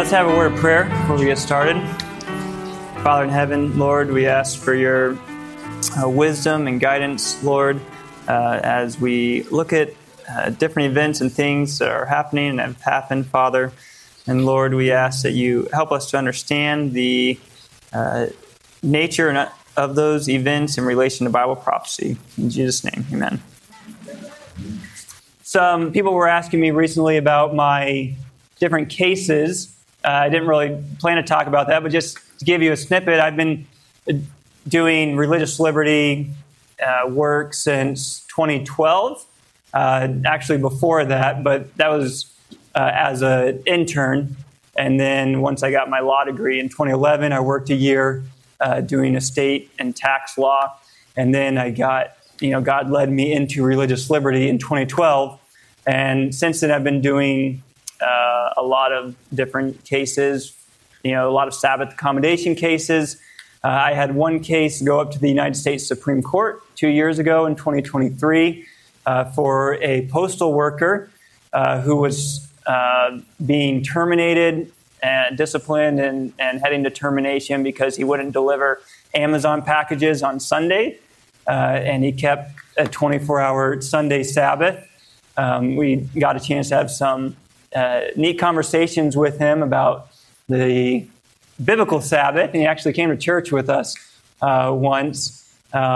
Let's have a word of prayer before we get started. Father in heaven, Lord, we ask for your wisdom and guidance, Lord, as we look at different events and things that are happening and have happened, Father. And Lord, we ask that you help us to understand the nature of those events in relation to Bible prophecy. In Jesus' name, amen. Some people were asking me recently about my different cases. I didn't really plan to talk about that, but just to give you a snippet, I've been doing religious liberty work since 2012. Actually before that, but that was as an intern. And then once I got my law degree in 2011, I worked a year doing estate and tax law. And then I got, God led me into religious liberty in 2012. And since then, I've been doing a lot of different cases, a lot of Sabbath accommodation cases. I had one case go up to the United States Supreme Court 2 years ago in 2023 for a postal worker who was being terminated and disciplined and heading to termination because he wouldn't deliver Amazon packages on Sunday, and he kept a 24-hour Sunday Sabbath. We got a chance to have some neat conversations with him about the biblical Sabbath, and he actually came to church with us once.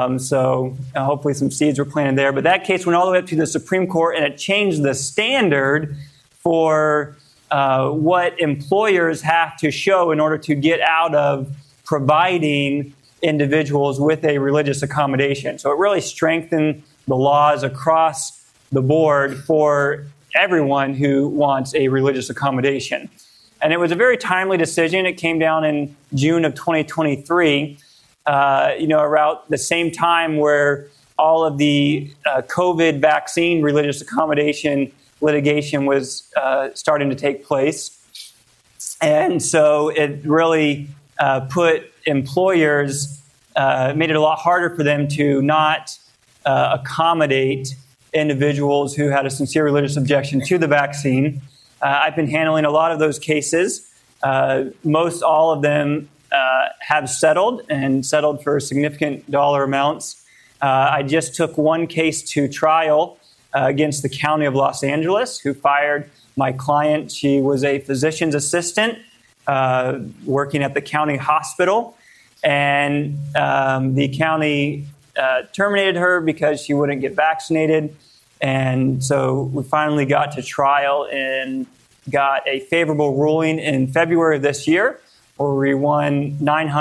So hopefully some seeds were planted there. But that case went all the way up to the Supreme Court, and it changed the standard for what employers have to show in order to get out of providing individuals with a religious accommodation. So it really strengthened the laws across the board for everyone who wants a religious accommodation. And it was a very timely decision. It came down in June of 2023, around the same time where all of the COVID vaccine religious accommodation litigation was starting to take place. And so it really put employers, made it a lot harder for them to not accommodate individuals who had a sincere religious objection to the vaccine. I've been handling a lot of those cases. Most all of them have settled for significant dollar amounts. I just took one case to trial against the County of Los Angeles, who fired my client. She was a physician's assistant working at the county hospital, and the county terminated her because she wouldn't get vaccinated. And so we finally got to trial and got a favorable ruling in February of this year, where we won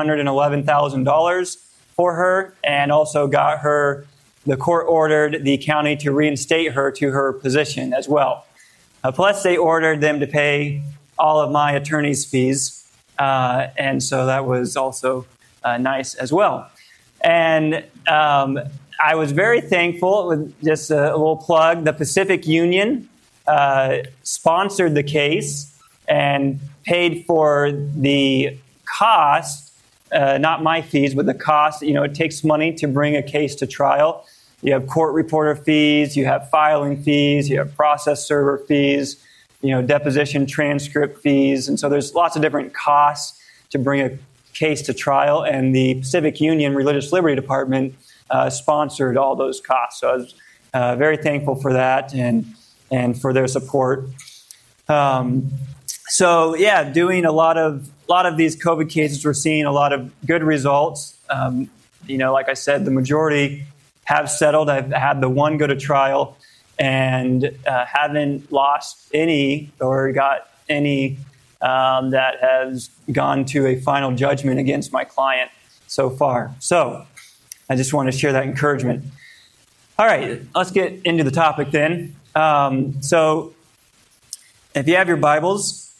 $911,000 for her, and also got her, the court ordered the county to reinstate her to her position as well. Plus, they ordered them to pay all of my attorney's fees, and so that was also nice as well. And I was very thankful, with just a little plug, the Pacific Union sponsored the case and paid for the cost, not my fees, but the cost. It takes money to bring a case to trial. You have court reporter fees, you have filing fees, you have process server fees, deposition transcript fees. And so there's lots of different costs to bring a case to trial, and the Pacific Union Religious Liberty Department sponsored all those costs. So I was very thankful for that and for their support. Doing a lot of these COVID cases, we're seeing a lot of good results. Like I said, the majority have settled. I've had the one go to trial and haven't lost any or got any that has gone to a final judgment against my client so far. So I just want to share that encouragement. All right, let's get into the topic then. So if you have your Bibles,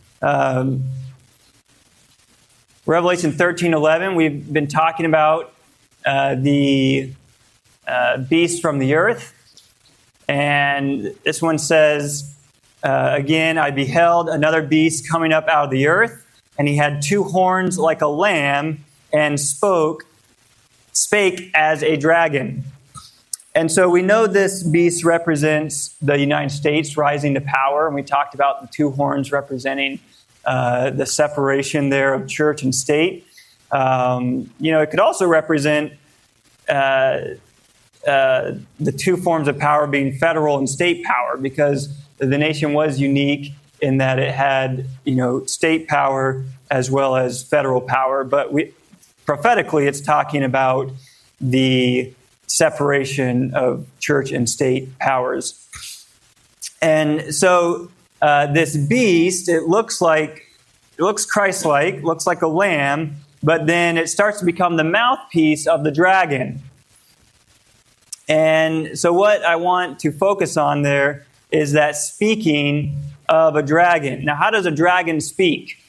Revelation 13:11, we've been talking about the beast from the earth. And this one says, again, I beheld another beast coming up out of the earth, and he had two horns like a lamb, and spake as a dragon. And so we know this beast represents the United States rising to power, and we talked about the two horns representing the separation there of church and state. It could also represent the two forms of power being federal and state power, because the nation was unique in that it had, state power as well as federal power. But prophetically, it's talking about the separation of church and state powers. And so this beast, it looks Christ-like, looks like a lamb, but then it starts to become the mouthpiece of the dragon. And so what I want to focus on there is that speaking of a dragon. Now, how does a dragon speak?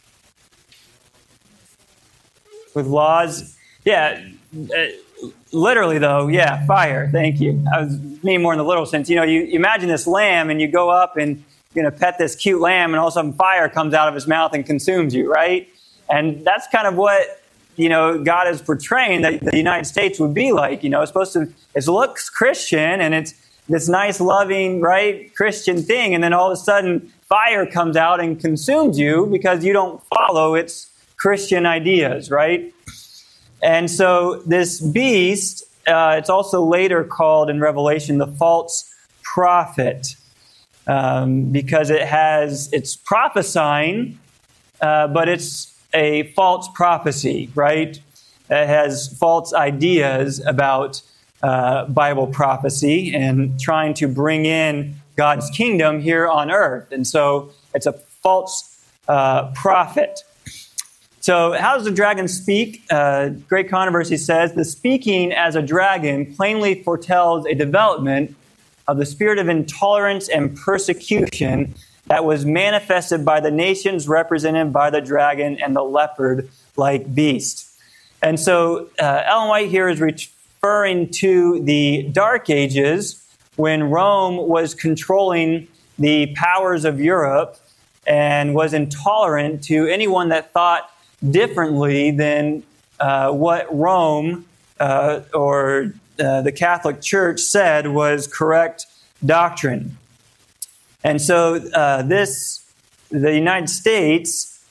With laws? Yeah, literally though, yeah, fire. Thank you. I was meaning more in the literal sense. You imagine this lamb and you go up and you're going to pet this cute lamb and all of a sudden fire comes out of his mouth and consumes you, right? And that's kind of what, God is portraying that the United States would be like. It looks Christian and it's this nice, loving, right, Christian thing. And then all of a sudden fire comes out and consumes you because you don't follow its Christian ideas, right? And so this beast, it's also later called in Revelation the false prophet, because it's prophesying, but it's a false prophecy, right? It has false ideas about Bible prophecy and trying to bring in God's kingdom here on earth. And so it's a false prophet. So how does the dragon speak? Great Controversy says, the speaking as a dragon plainly foretells a development of the spirit of intolerance and persecution that was manifested by the nations represented by the dragon and the leopard-like beast. And so Ellen White here is referring to the Dark Ages when Rome was controlling the powers of Europe and was intolerant to anyone that thought differently than what Rome or the Catholic Church said was correct doctrine. And so the United States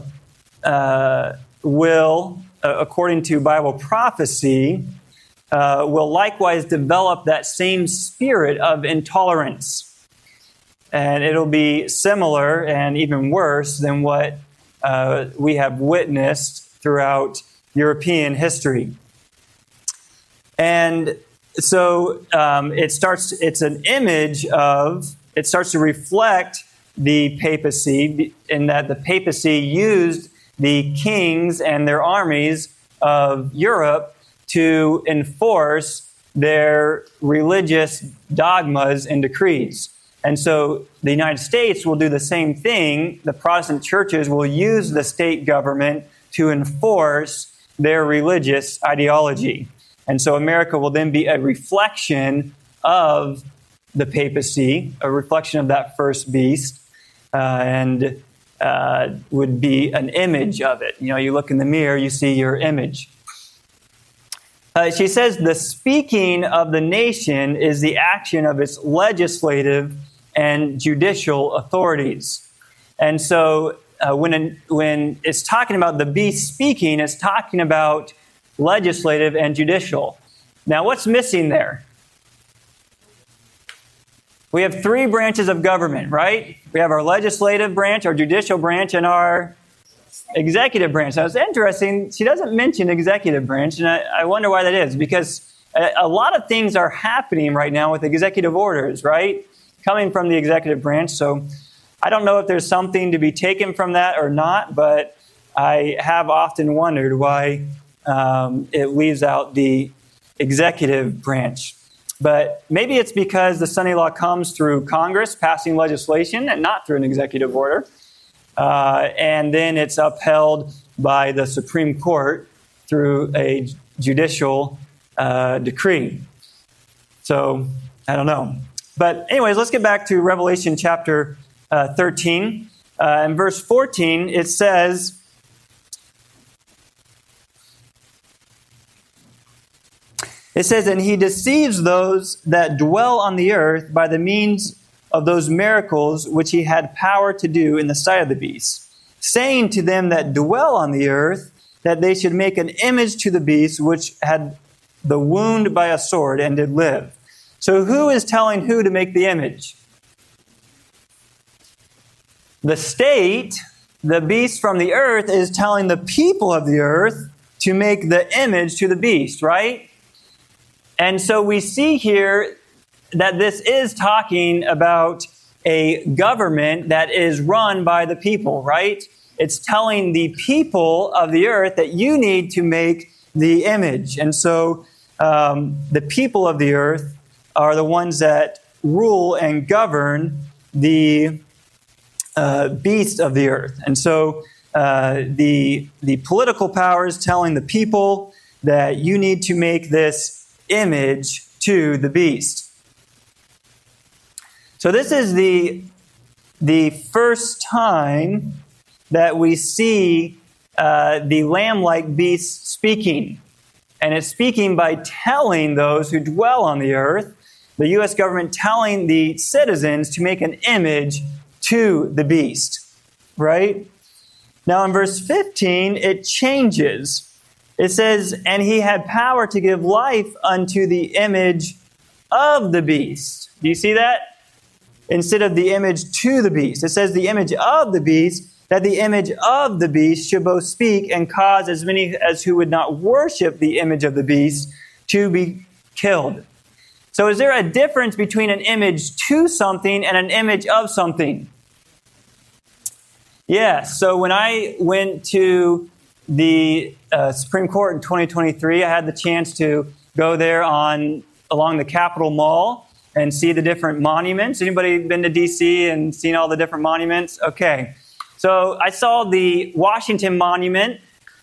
will, according to Bible prophecy, will likewise develop that same spirit of intolerance. And it'll be similar and even worse than what we have witnessed throughout European history. And so it starts to reflect the papacy, in that the papacy used the kings and their armies of Europe to enforce their religious dogmas and decrees. And so the United States will do the same thing. The Protestant churches will use the state government to enforce their religious ideology. And so America will then be a reflection of the papacy, a reflection of that first beast, and would be an image of it. You look in the mirror, you see your image. She says the speaking of the nation is the action of its legislative and judicial authorities. And so when it's talking about the beast speaking, it's talking about legislative and judicial. Now, what's missing there? We have three branches of government, right? We have our legislative branch, our judicial branch, and our executive branch. Now, it's interesting. She doesn't mention executive branch, and I wonder why that is, because a lot of things are happening right now with executive orders, right? Coming from the executive branch. So I don't know if there's something to be taken from that or not, but I have often wondered why it leaves out the executive branch. But maybe it's because the Sunday Law comes through Congress passing legislation and not through an executive order. And then it's upheld by the Supreme Court through a judicial decree. So I don't know. But anyways, let's get back to Revelation chapter 13. In verse 14, it says, and he deceives those that dwell on the earth by the means of those miracles which he had power to do in the sight of the beast, saying to them that dwell on the earth, that they should make an image to the beast which had the wound by a sword and did live. So who is telling who to make the image? The state, the beast from the earth, is telling the people of the earth to make the image to the beast, right? And so we see here that this is talking about a government that is run by the people, right? It's telling the people of the earth that you need to make the image. And so the people of the earth are the ones that rule and govern the beast of the earth. And so the political power is telling the people that you need to make this image to the beast. So this is the first time that we see the lamb-like beast speaking. And it's speaking by telling those who dwell on the earth, the U.S. government telling the citizens to make an image to the beast, right? Now in verse 15, it changes. It says, and he had power to give life unto the image of the beast. Do you see that? Instead of the image to the beast. It says the image of the beast, that the image of the beast should both speak and cause as many as who would not worship the image of the beast to be killed. So is there a difference between an image to something and an image of something? Yes. So when I went to the Supreme Court in 2023, I had the chance to go there along the Capitol Mall and see the different monuments. Anybody been to D.C. and seen all the different monuments? Okay. So I saw the Washington Monument,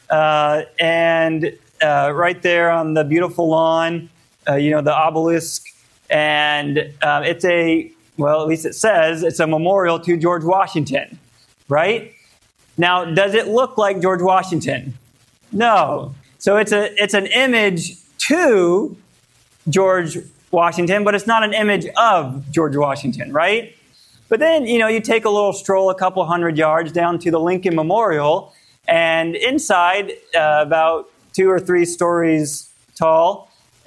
and right there on the beautiful lawn, the obelisk, and it's at least it says it's a memorial to George Washington, right? Now, does it look like George Washington? No. So it's an image to George Washington, but it's not an image of George Washington, right? But then, you take a little stroll a couple hundred yards down to the Lincoln Memorial, and inside, about 2 or 3 stories tall,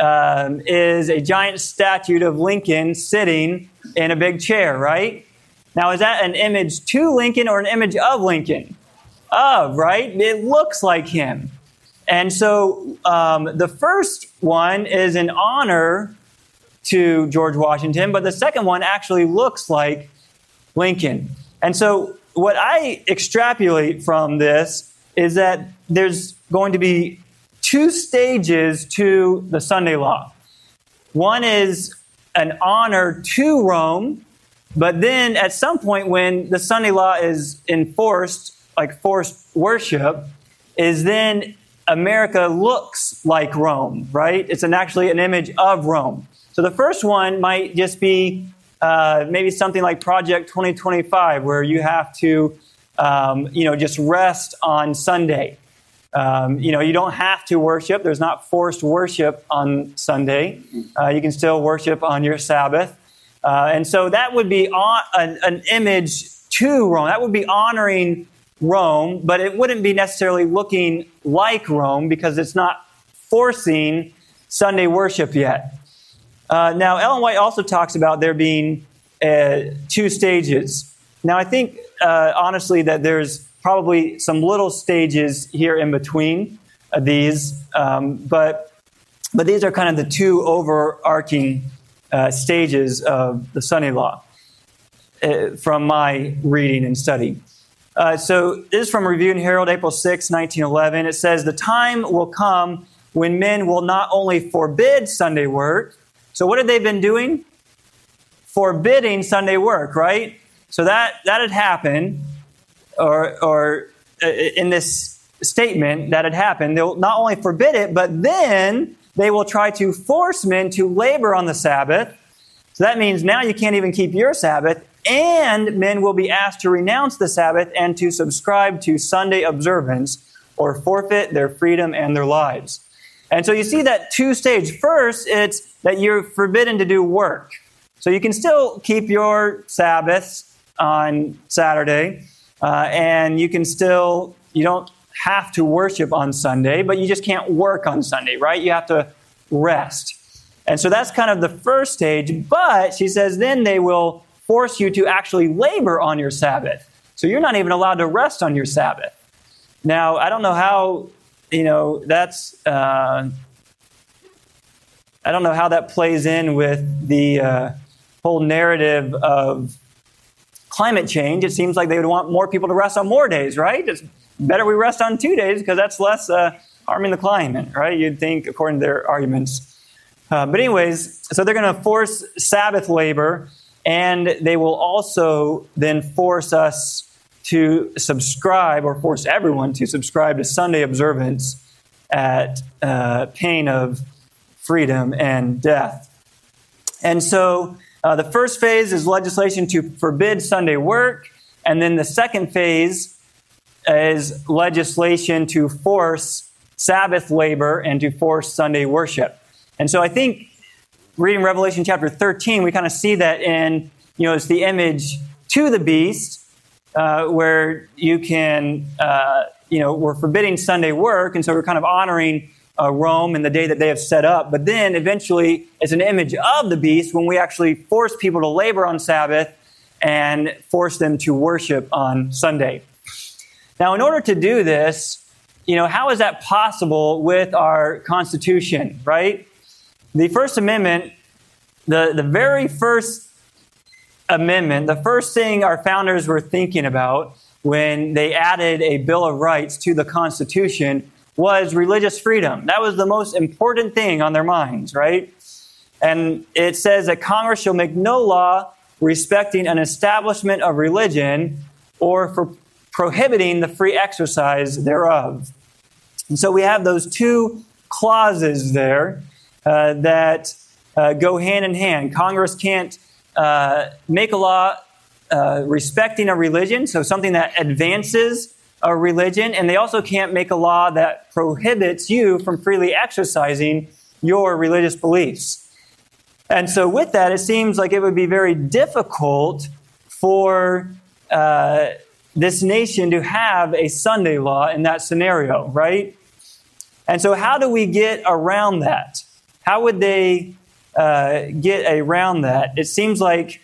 is a giant statue of Lincoln sitting in a big chair, right? Now, is that an image to Lincoln or an image of Lincoln? Of, right? It looks like him. And so the first one is in honor to George Washington, but the second one actually looks like Lincoln. And so what I extrapolate from this is that there's going to be 2 stages to the Sunday law. One is an honor to Rome, but then at some point when the Sunday law is enforced, like forced worship, is then America looks like Rome, right? It's actually an image of Rome. So the first one might just be maybe something like Project 2025, where you have to, just rest on Sunday. You don't have to worship. There's not forced worship on Sunday. You can still worship on your Sabbath. And so that would be an image to Rome. That would be honoring Rome, but it wouldn't be necessarily looking like Rome because it's not forcing Sunday worship yet. Now, Ellen White also talks about there being 2 stages. Now, I think, honestly, that there's probably some little stages here in between these, but these are kind of the 2 overarching stages of the Sunday law from my reading and study. So this is from Review and Herald, April 6, 1911. It says, the time will come when men will not only forbid Sunday work. So what had they been doing? Forbidding Sunday work, right? So that had happened, or in this statement that had happened. They'll not only forbid it, but then they will try to force men to labor on the Sabbath. So that means now you can't even keep your Sabbath, and men will be asked to renounce the Sabbath and to subscribe to Sunday observance or forfeit their freedom and their lives. And so you see that 2-stage. First, it's that you're forbidden to do work. So you can still keep your Sabbaths on Saturday, and you don't have to worship on Sunday, but you just can't work on Sunday, right? You have to rest. And so that's kind of the first stage. But she says then they will force you to actually labor on your Sabbath. So you're not even allowed to rest on your Sabbath. Now, I don't know how, I don't know how that plays in with the whole narrative of climate change. It seems like they would want more people to rest on more days, right? It's better we rest on 2 days because that's less harming the climate, right? You'd think, according to their arguments. But anyways, so they're going to force Sabbath labor, and they will also then force us to subscribe, or force everyone to subscribe to Sunday observance at pain of freedom and death. And so the first phase is legislation to forbid Sunday work, and then the second phase is legislation to force Sabbath labor and to force Sunday worship. And so I think reading Revelation chapter 13, we kind of see that in, it's the image to the beast, where you can, we're forbidding Sunday work, and so we're kind of honoring Rome and the day that they have set up. But then eventually it's an image of the beast when we actually force people to labor on Sabbath and force them to worship on Sunday. Now, in order to do this, how is that possible with our Constitution, right? The First Amendment, the very first amendment, the first thing our founders were thinking about when they added a Bill of Rights to the Constitution was religious freedom. That was the most important thing on their minds, right? And it says that Congress shall make no law respecting an establishment of religion or for prohibiting the free exercise thereof. And so we have those two clauses there that go hand in hand. Congress can't make a law respecting a religion, so something that advances a religion, and they also can't make a law that prohibits you from freely exercising your religious beliefs. And so with that, it seems like it would be very difficult for this nation to have a Sunday law in that scenario, right? And so how do we get around that? How would they get around that? It seems like,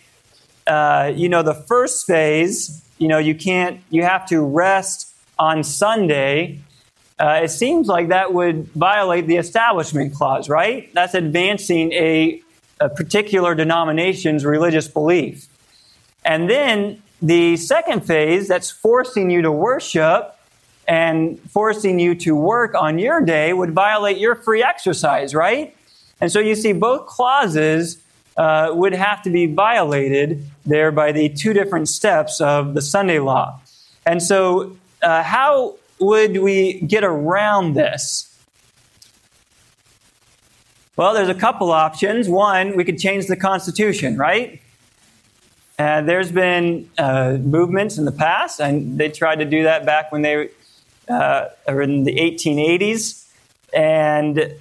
the first phase, you have to rest on Sunday. It seems like that would violate the Establishment Clause, right? That's advancing a particular denomination's religious belief. And then the second phase, that's forcing you to worship and forcing you to work on your day, would violate your free exercise, right? And so you see both clauses would have to be violated there by the two different steps of the Sunday law. And so how would we get around this? Well, there's a couple options. One, we could change the Constitution, right? There's been movements in the past, and they tried to do that back when they were in the 1880s. And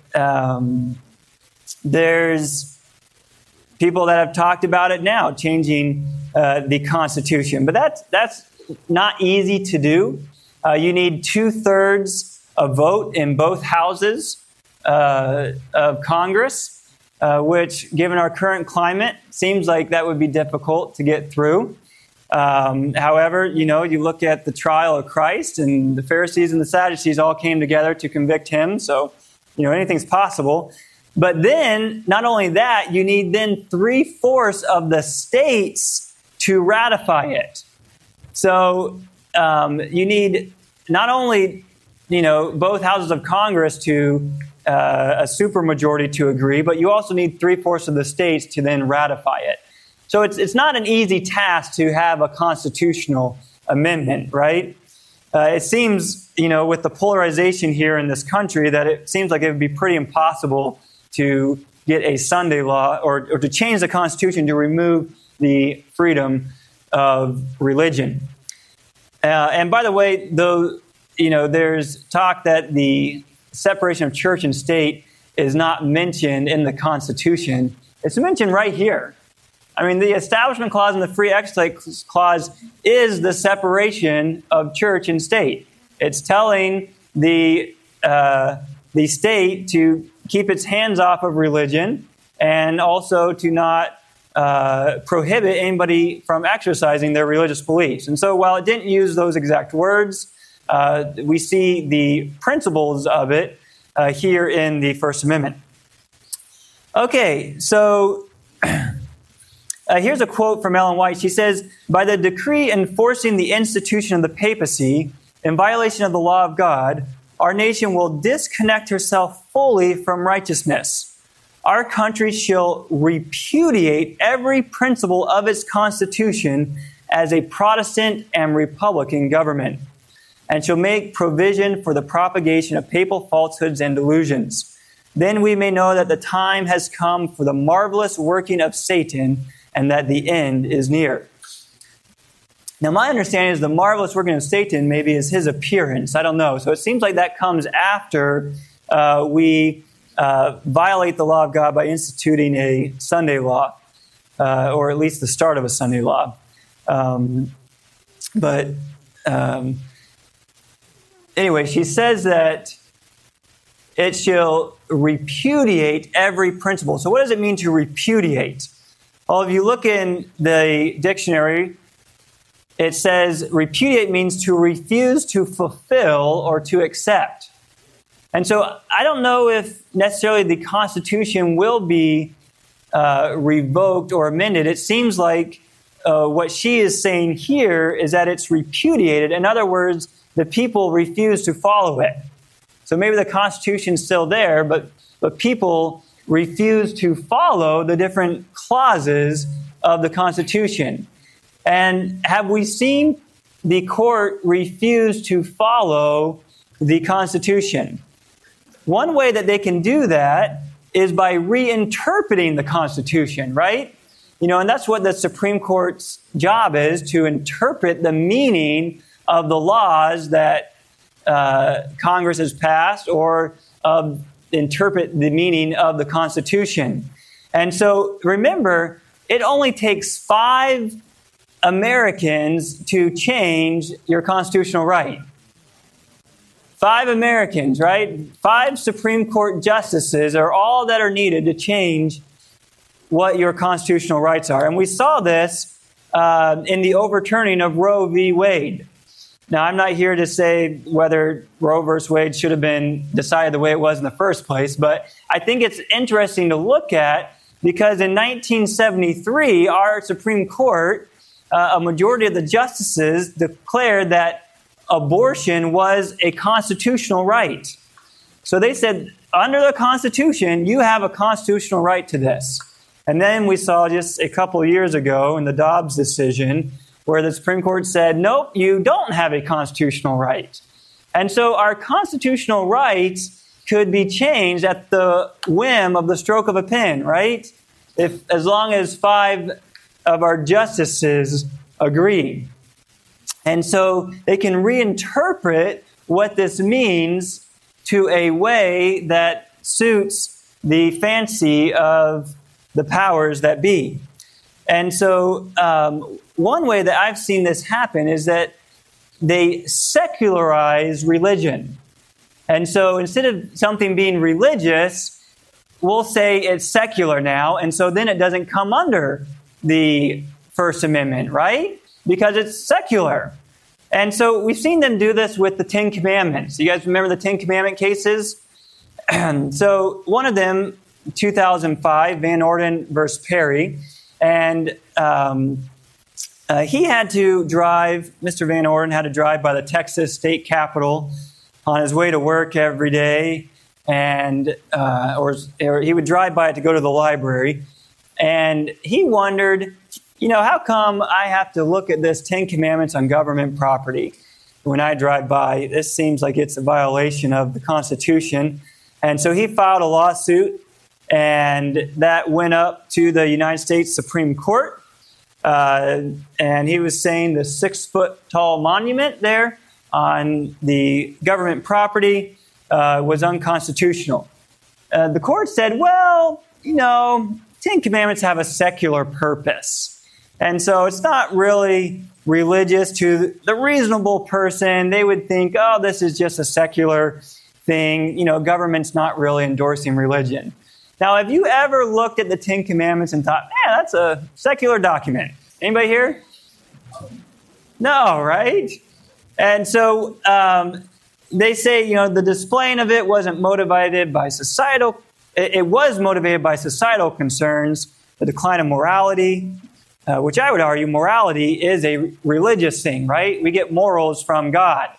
there's people that have talked about it now, changing the Constitution. But that's not easy to do. You need 2/3 a vote in both houses of Congress, which, given our current climate, seems like that would be difficult to get through. However, you look at the trial of Christ, and the Pharisees and the Sadducees all came together to convict him. So, anything's possible. But then, not only that, you need then 3/4 of the states to ratify it. So you need not only, both houses of Congress to a supermajority to agree, but you also need 3/4 of the states to then ratify it. So it's not an easy task to have a constitutional amendment, right? It seems, with the polarization here in this country, that it seems like it would be pretty impossible to get a Sunday law or to change the Constitution to remove the freedom of religion. And by the way, though, there's talk that the separation of church and state is not mentioned in the Constitution. It's mentioned right here. I mean, the Establishment Clause and the Free Exercise Clause is the separation of church and state. It's telling the state to keep its hands off of religion and also to not prohibit anybody from exercising their religious beliefs. And so while it didn't use those exact words, we see the principles of it here in the First Amendment. Okay, so here's a quote from Ellen White. She says, "By the decree enforcing the institution of the papacy in violation of the law of God, our nation will disconnect herself fully from righteousness. Our country shall repudiate every principle of its constitution as a Protestant and Republican government, and shall make provision for the propagation of papal falsehoods and delusions. Then we may know that the time has come for the marvelous working of Satan, and that the end is near." Now, my understanding is the marvelous working of Satan maybe is his appearance. I don't know. So it seems like that comes after we violate the law of God by instituting a Sunday law, or at least the start of a Sunday law. Anyway, she says that it shall repudiate every principle. So what does it mean to repudiate? Well, if you look in the dictionary, it says repudiate means to refuse to fulfill or to accept. And so I don't know if necessarily the Constitution will be revoked or amended. It seems like what she is saying here is that it's repudiated. In other words, the people refuse to follow it. So maybe the Constitution's still there, but people refuse to follow the different clauses of the Constitution. And have we seen the court refuse to follow the Constitution? One way that they can do that is by reinterpreting the Constitution, right? And that's what the Supreme Court's job is, to interpret the meaning of the laws that Congress has passed, or interpret the meaning of the Constitution. And so remember, it only takes 5 Americans to change your constitutional right. 5 Americans, right? 5 Supreme Court justices are all that are needed to change what your constitutional rights are. And we saw this in the overturning of Roe v. Wade. Now, I'm not here to say whether Roe v. Wade should have been decided the way it was in the first place, but I think it's interesting to look at because in 1973, our Supreme Court, a majority of the justices declared that abortion was a constitutional right. So they said, under the Constitution, you have a constitutional right to this. And then we saw just a couple of years ago in the Dobbs decision where the Supreme Court said, nope, you don't have a constitutional right. And so our constitutional rights could be changed at the whim of the stroke of a pen, right? As long as 5 of our justices agree. And so they can reinterpret what this means to a way that suits the fancy of the powers that be. And so one way that I've seen this happen is that they secularize religion. And so instead of something being religious, we'll say it's secular now, and so then it doesn't come under the First Amendment, right? Because it's secular. And so we've seen them do this with the 10 Commandments. You guys remember the 10 Commandment cases? So one of them, 2005, Van Orden versus Perry, and he had to drive, Mr. Van Orden had to drive by the Texas State Capitol on his way to work every day, and or he would drive by it to go to the library, and he wondered, how come I have to look at this 10 Commandments on government property when I drive by? This seems like it's a violation of the Constitution. And so he filed a lawsuit, and that went up to the United States Supreme Court. And he was saying the 6-foot-tall monument there on the government property was unconstitutional. The court said, well, Ten Commandments have a secular purpose. And so it's not really religious to the reasonable person. They would think, oh, this is just a secular thing. Government's not really endorsing religion. Now, have you ever looked at the Ten Commandments and thought, man, that's a secular document? Anybody here? No, right? And so they say, the displaying of it wasn't motivated by societal. It was motivated by societal concerns, the decline of morality, which I would argue morality is a religious thing, right? We get morals from God.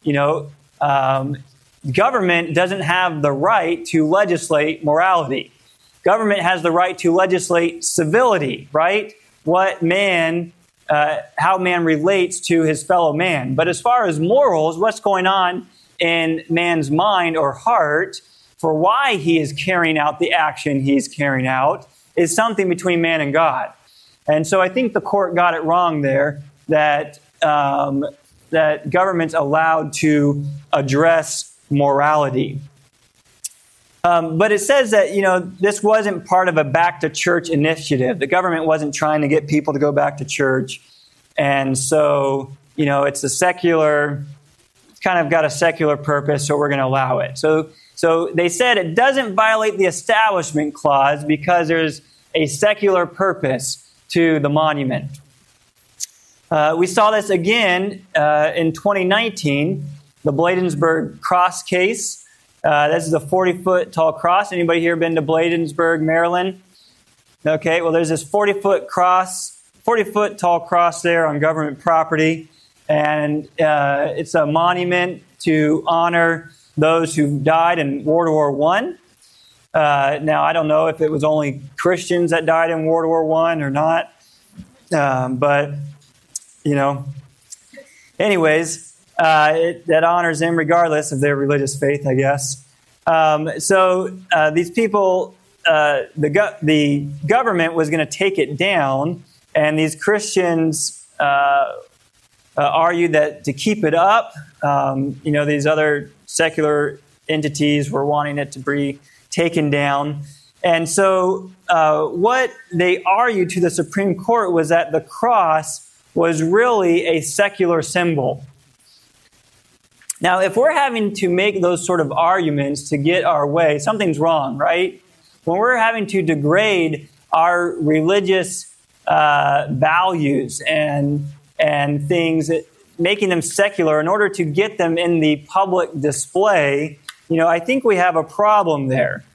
Government doesn't have the right to legislate morality. Government has the right to legislate civility, right? How man relates to his fellow man. But as far as morals, what's going on in man's mind or heart for why he is carrying out the action he's carrying out is something between man and God. And so I think the court got it wrong there that government's allowed to address morality. But it says that, this wasn't part of a back to church initiative. The government wasn't trying to get people to go back to church. And so, it's it's kind of got a secular purpose, so we're going to allow it. So they said it doesn't violate the Establishment Clause because there's a secular purpose to the monument. We saw this again in 2019, the Bladensburg cross case. This is a 40-foot tall cross. Anybody here been to Bladensburg, Maryland? Okay, well, there's this 40-foot tall cross there on government property, and it's a monument to honor those who died in World War I. Now, I don't know if it was only Christians that died in World War I or not, but, anyways, that honors them regardless of their religious faith, I guess. These people, the government was going to take it down, and these Christians argued that to keep it up, these other secular entities were wanting it to be taken down. And so what they argued to the Supreme Court was that the cross was really a secular symbol. Now, if we're having to make those sort of arguments to get our way, something's wrong, right? When we're having to degrade our religious values and things, making them secular in order to get them in the public display, I think we have a problem there.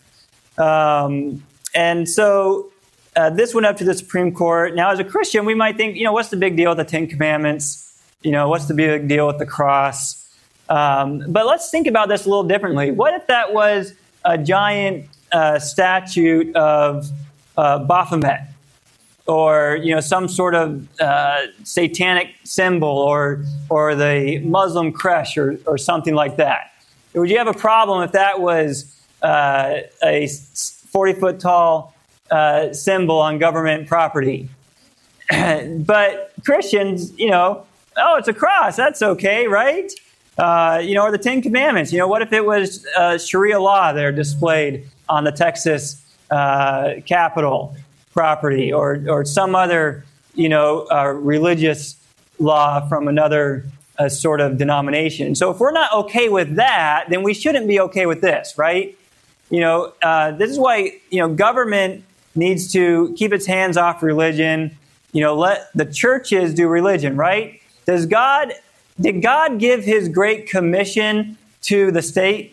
And so this went up to the Supreme Court. Now, as a Christian, we might think, what's the big deal with the Ten Commandments? What's the big deal with the cross? But let's think about this a little differently. What if that was a giant statue of Baphomet, or some sort of satanic symbol, or the Muslim creche, or something like that? Would you have a problem if that was a 40-foot tall symbol on government property? But Christians, it's a cross. That's okay, right? Or the Ten Commandments. What if it was Sharia law there displayed on the Texas Capitol property, or some other, religious law from another sort of denomination? So if we're not okay with that, then we shouldn't be okay with this, right? This is why, government needs to keep its hands off religion. Let the churches do religion, right? Did God give his Great Commission to the state?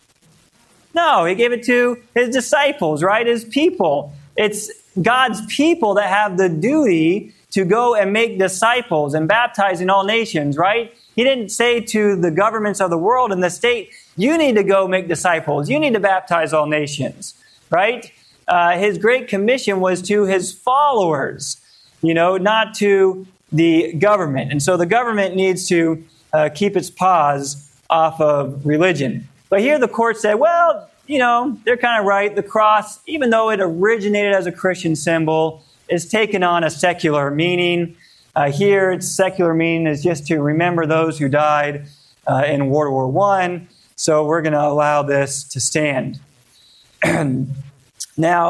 No, he gave it to his disciples, right? His people. It's God's people that have the duty to go and make disciples and baptize in all nations, right? He didn't say to the governments of the world and the state, you need to go make disciples. You need to baptize all nations, right? His Great Commission was to his followers, not to the government. And so the government needs to keep its paws off of religion. But here the court said, well, they're kind of right. The cross, even though it originated as a Christian symbol, is taken on a secular meaning. Here, its secular meaning is just to remember those who died in World War I. So we're going to allow this to stand. Now,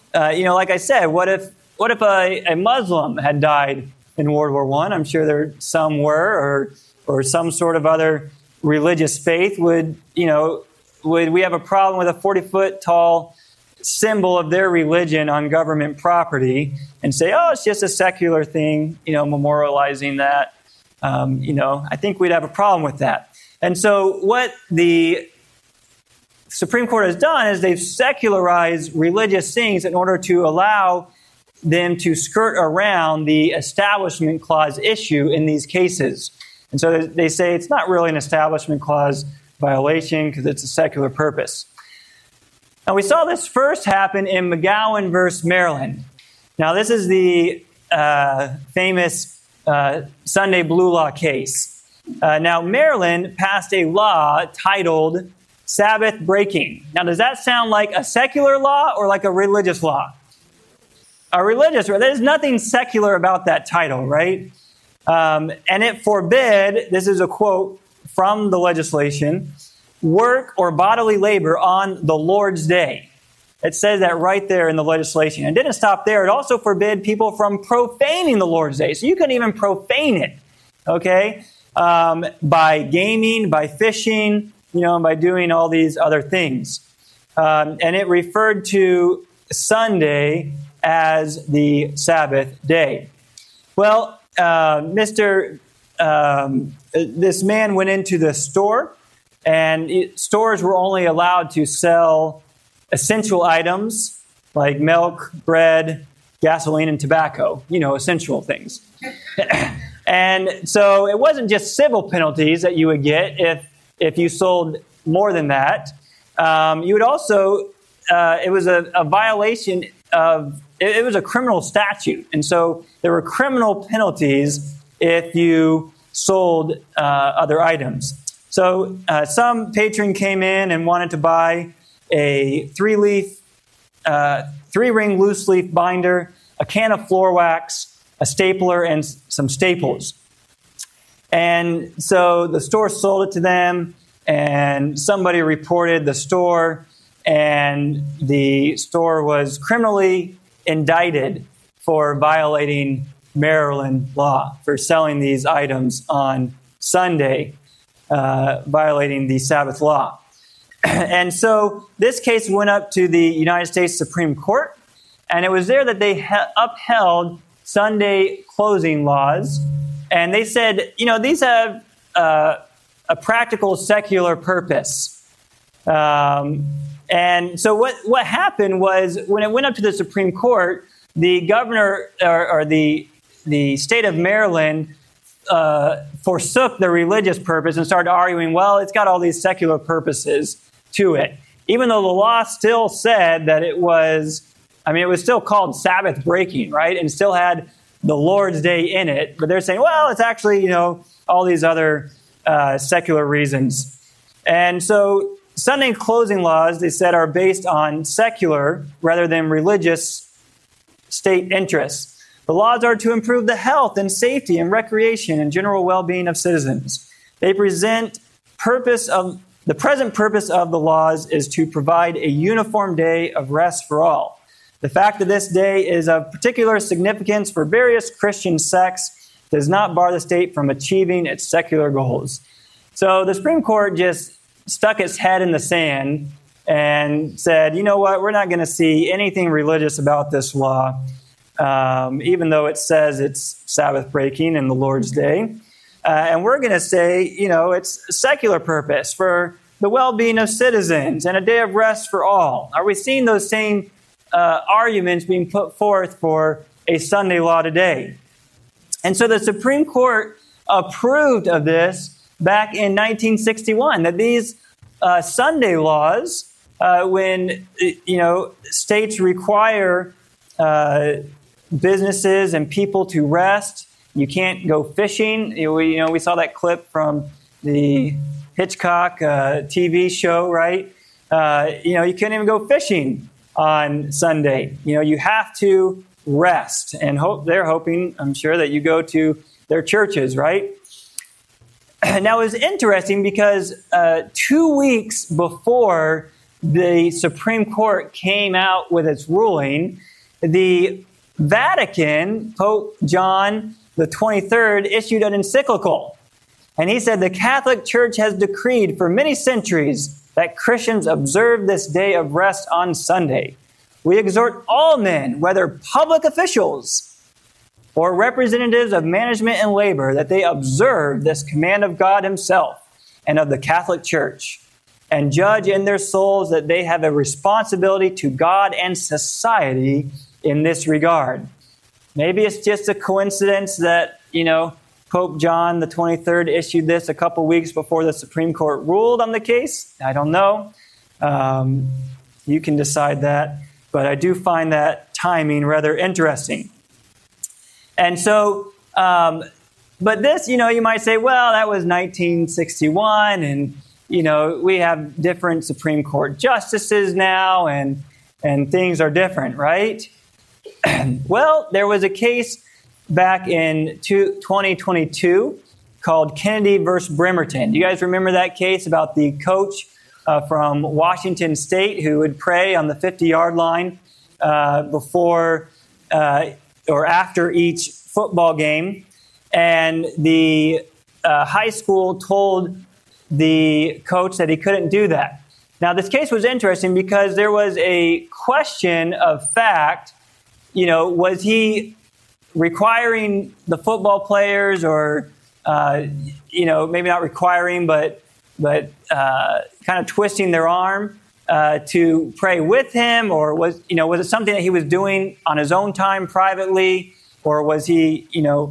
like I said, what if a Muslim had died in World War I? I'm sure there some were, or some sort of other religious faith. Would we have a problem with a 40-foot tall symbol of their religion on government property and say, oh, it's just a secular thing, memorializing that? I think we'd have a problem with that. And so what the Supreme Court has done is they've secularized religious things in order to allow them to skirt around the Establishment Clause issue in these cases. And so they say it's not really an Establishment Clause violation because it's a secular purpose. Now, we saw this first happen in McGowan versus Maryland. Now, this is the famous Sunday Blue Law case. Now, Maryland passed a law titled Sabbath breaking. Now, does that sound like a secular law or like a religious law? A religious law. There's nothing secular about that title, right? And it forbid, this is a quote from the legislation, work or bodily labor on the Lord's day. It says that right there in the legislation. And it didn't stop there. It also forbid people from profaning the Lord's day. So you couldn't even profane it, okay? By gaming, by fishing, by doing all these other things. And it referred to Sunday as the Sabbath day. Well, this man went into the store, and stores were only allowed to sell essential items like milk, bread, gasoline, and tobacco, essential things. And so it wasn't just civil penalties that you would get if you sold more than that. You would also, it was a violation of, it was a criminal statute. And so there were criminal penalties if you sold other items. So some patron came in and wanted to buy a 3-ring loose leaf binder, a can of floor wax, a stapler, and some staples. And so the store sold it to them, and somebody reported the store, and the store was criminally indicted for violating Maryland law, for selling these items on Sunday, violating the Sabbath law. And so this case went up to the United States Supreme Court, and it was there that they upheld Sunday closing laws. And they said, these have a practical secular purpose. And so what happened was, when it went up to the Supreme Court, the governor or the state of Maryland forsook the religious purpose and started arguing, well, it's got all these secular purposes to it. Even though the law still said that it was still called Sabbath breaking, right? And still had the Lord's Day in it. But they're saying, well, it's actually, all these other secular reasons. And so Sunday closing laws, they said, are based on secular rather than religious state interests. The laws are to improve the health and safety and recreation and general well-being of citizens. The present purpose of the laws is to provide a uniform day of rest for all. The fact that this day is of particular significance for various Christian sects does not bar the state from achieving its secular goals. So the Supreme Court just stuck its head in the sand and said, you know what, we're not going to see anything religious about this law, even though it says it's Sabbath breaking and the Lord's Day. And we're going to say, it's a secular purpose for the well-being of citizens and a day of rest for all. Are we seeing those same arguments being put forth for a Sunday law today? And so the Supreme Court approved of this back in 1961, that these Sunday laws, when states require businesses and people to rest, you can't go fishing. We saw that clip from the Hitchcock TV show, right? You can't even go fishing on Sunday. You have to rest, and they're hoping, I'm sure, that you go to their churches, right? Now, it was interesting because 2 weeks before the Supreme Court came out with its ruling, the Vatican, Pope John the 23rd, issued an encyclical. And he said, the Catholic Church has decreed for many centuries that Christians observe this day of rest on Sunday. We exhort all men, whether public officials or representatives of management and labor, that they observe this command of God himself and of the Catholic Church, and judge in their souls that they have a responsibility to God and society in this regard. Maybe it's just a coincidence that, Pope John the 23rd issued this a couple weeks before the Supreme Court ruled on the case. I don't know. You can decide that. But I do find that timing rather interesting. And so, but this, you might say, well, that was 1961, and, we have different Supreme Court justices now, and things are different, right? Well, there was a case back in 2022 called Kennedy versus Bremerton. Do you guys remember that case about the coach from Washington State who would pray on the 50-yard line before or after each football game? And the high school told the coach that he couldn't do that. Now, this case was interesting because there was a question of fact. Was he requiring the football players, or maybe not requiring, but kind of twisting their arm to pray with him, or was it something that he was doing on his own time privately, or was he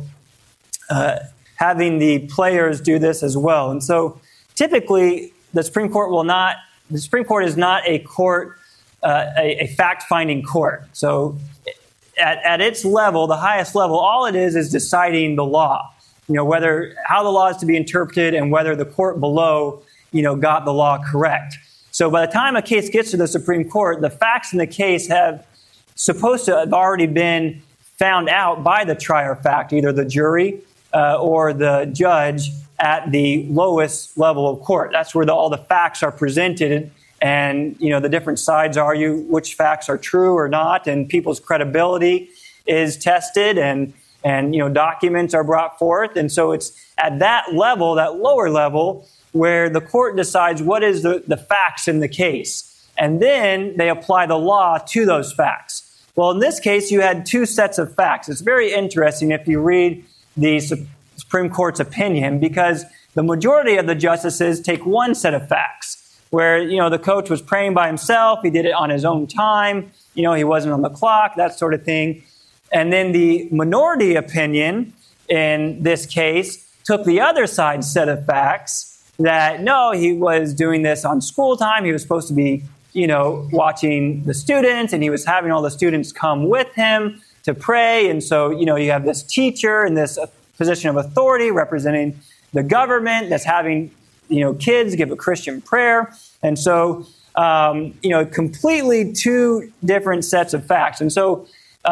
having the players do this as well? And so, typically, the Supreme Court is not a court, a fact-finding court. So, at its level, the highest level, all it is deciding the law. How the law is to be interpreted and whether the court below, got the law correct. So by the time a case gets to the Supreme Court, the facts in the case have supposed to have already been found out by the trier of fact, either the jury or the judge at the lowest level of court. That's where all the facts are presented, and the different sides argue which facts are true or not, and people's credibility is tested, and documents are brought forth. And so it's at that level, that lower level, where the court decides what is the facts in the case. And then they apply the law to those facts. Well, in this case, you had two sets of facts. It's very interesting if you read the Supreme Court's opinion, because the majority of the justices take one set of facts, where, the coach was praying by himself. He did it on his own time. He wasn't on the clock, that sort of thing. And then the minority opinion in this case took the other side's set of facts that, no, he was doing this on school time. He was supposed to be, watching the students, and he was having all the students come with him to pray. And so, you have this teacher in this position of authority representing the government that's having kids give a Christian prayer. And so, completely two different sets of facts. And so,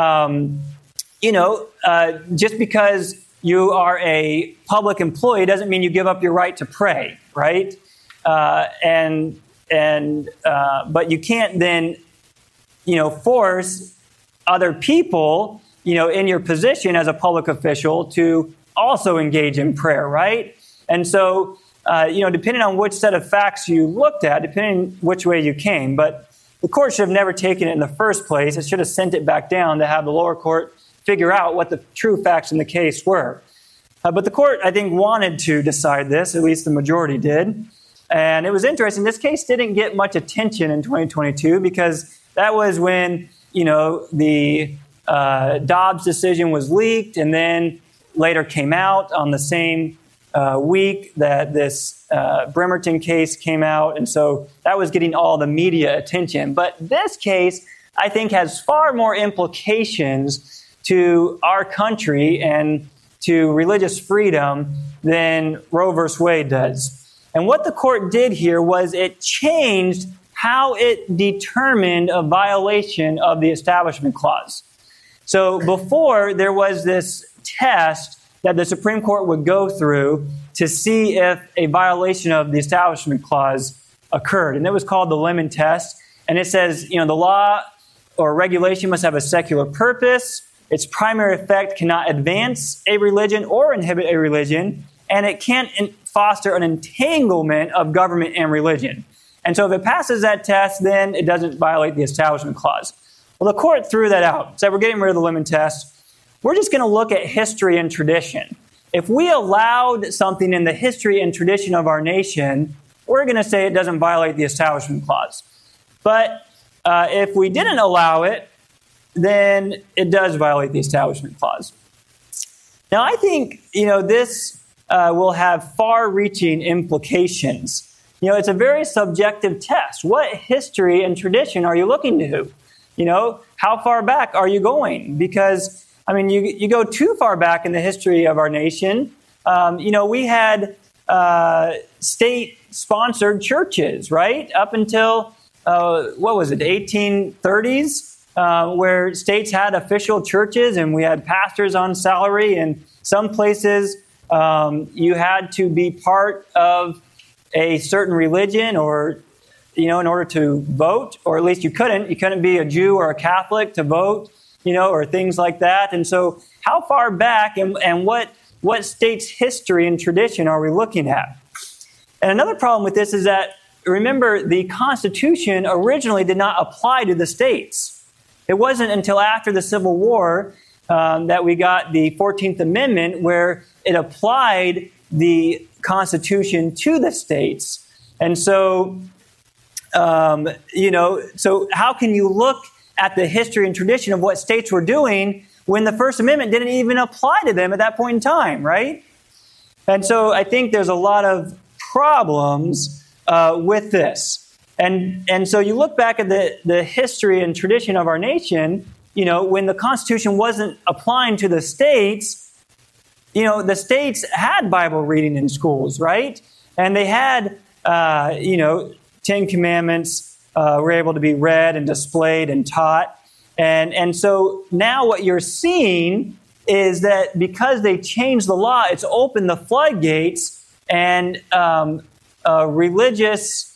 just because you are a public employee doesn't mean you give up your right to pray, right? But you can't then, force other people, in your position as a public official to also engage in prayer, right? And so, depending on which set of facts you looked at, depending which way you came, but the court should have never taken it in the first place. It should have sent it back down to have the lower court figure out what the true facts in the case were. But the court, I think, wanted to decide this, at least the majority did. And it was interesting. This case didn't get much attention in 2022 because that was when, the Dobbs decision was leaked, and then later came out on the same week that this Bremerton case came out. And so that was getting all the media attention. But this case, I think, has far more implications to our country and to religious freedom than Roe versus Wade does. And what the court did here was it changed how it determined a violation of the Establishment Clause. So before, there was this test that the Supreme Court would go through to see if a violation of the Establishment Clause occurred. And it was called the Lemon Test. And it says, the law or regulation must have a secular purpose. Its primary effect cannot advance a religion or inhibit a religion. And it can't foster an entanglement of government and religion. And so if it passes that test, then it doesn't violate the Establishment Clause. Well, the court threw that out. Said, we're getting rid of the Lemon Test. We're just going to look at history and tradition. If we allowed something in the history and tradition of our nation, we're going to say it doesn't violate the Establishment Clause. But if we didn't allow it, then it does violate the Establishment Clause. Now, I think, this will have far-reaching implications. It's a very subjective test. What history and tradition are you looking to? How far back are you going? Because, you go too far back in the history of our nation. We had state-sponsored churches, right? Up until, the 1830s, where states had official churches and we had pastors on salary. And some places you had to be part of a certain religion or, in order to vote, or at least you couldn't be a Jew or a Catholic to vote, or things like that. And so how far back and what state's history and tradition are we looking at? And another problem with this is that, remember, the Constitution originally did not apply to the states. It wasn't until after the Civil War that we got the 14th Amendment, where it applied the Constitution to the states. And so, so how can you look at the history and tradition of what states were doing when the First Amendment didn't even apply to them at that point in time, right? And so I think there's a lot of problems with this. And so you look back at the history and tradition of our nation, when the Constitution wasn't applying to the states, the states had Bible reading in schools, right? And they had, 10 Commandments were able to be read and displayed and taught. And so now what you're seeing is that because they changed the law, it's opened the floodgates, and religious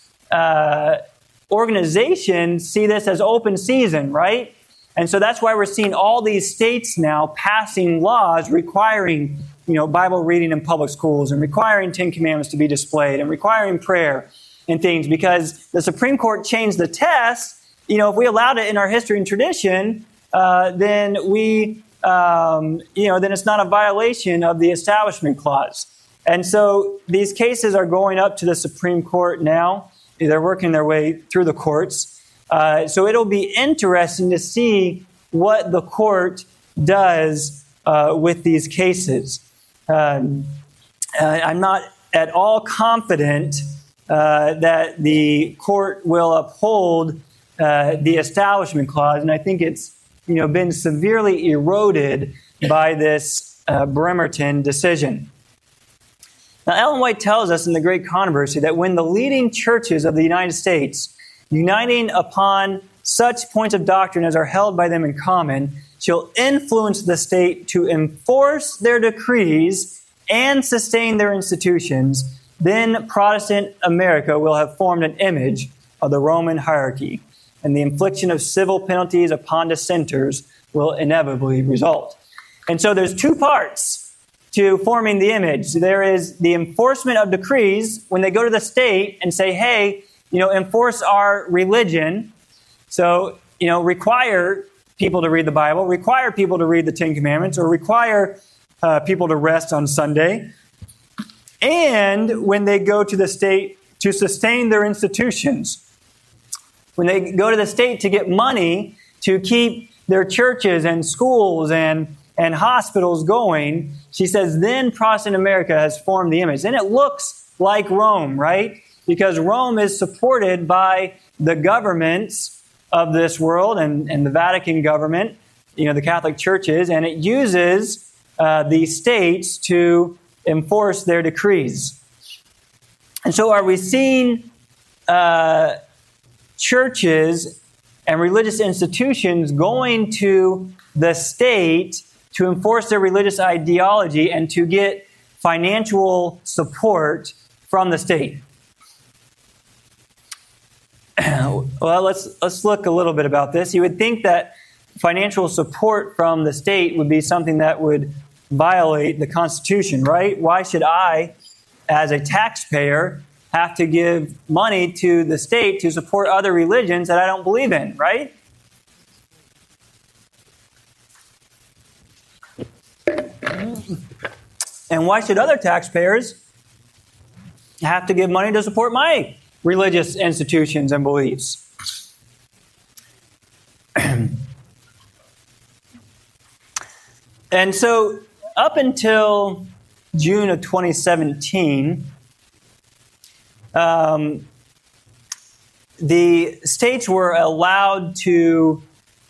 organizations see this as open season, right? And so that's why we're seeing all these states now passing laws requiring, Bible reading in public schools and requiring 10 Commandments to be displayed and requiring prayer and things, because the Supreme Court changed the test. If we allowed it in our history and tradition, then then it's not a violation of the Establishment Clause. And so these cases are going up to the Supreme Court now. They're working their way through the courts. So it'll be interesting to see what the court does with these cases. I'm not at all confident that the court will uphold the Establishment Clause, and I think it's been severely eroded by this Bremerton decision. Now, Ellen White tells us in The Great Controversy that when the leading churches of the United States, uniting upon such points of doctrine as are held by them in common, shall influence the state to enforce their decrees and sustain their institutions, then Protestant America will have formed an image of the Roman hierarchy, and the infliction of civil penalties upon dissenters will inevitably result. And so there's two parts to forming the image. There is the enforcement of decrees when they go to the state and say, hey, enforce our religion. So, require people to read the Bible, require people to read the 10 Commandments, or require people to rest on Sunday. And when they go to the state to sustain their institutions, when they go to the state to get money to keep their churches and schools and hospitals going, she says, then Protestant America has formed the image. And it looks like Rome, right? Because Rome is supported by the governments of this world and the Vatican government, the Catholic churches, and it uses the states to enforce their decrees. And so are we seeing churches and religious institutions going to the state to enforce their religious ideology and to get financial support from the state? Well, let's look a little bit about this. You would think that financial support from the state would be something that would violate the Constitution, right? Why should I, as a taxpayer, have to give money to the state to support other religions that I don't believe in, right? And why should other taxpayers have to give money to support my religious institutions and beliefs? And so up until June of 2017, the states were allowed to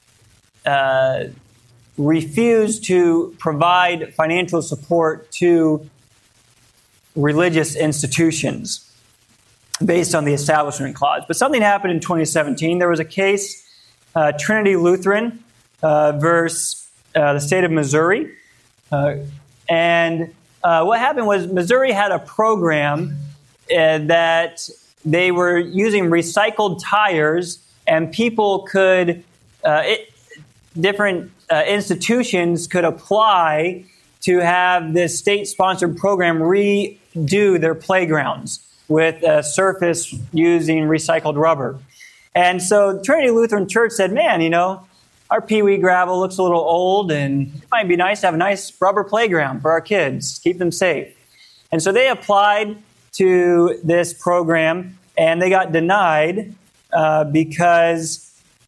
refuse to provide financial support to religious institutions based on the Establishment Clause. But something happened in 2017. There was a case, Trinity Lutheran versus the state of Missouri. And what happened was Missouri had a program that they were using recycled tires, and people could, different institutions could apply to have this state-sponsored program redo their playgrounds with a surface using recycled rubber. And so Trinity Lutheran Church said, man, our peewee gravel looks a little old, and it might be nice to have a nice rubber playground for our kids, keep them safe. And so they applied to this program, and they got denied because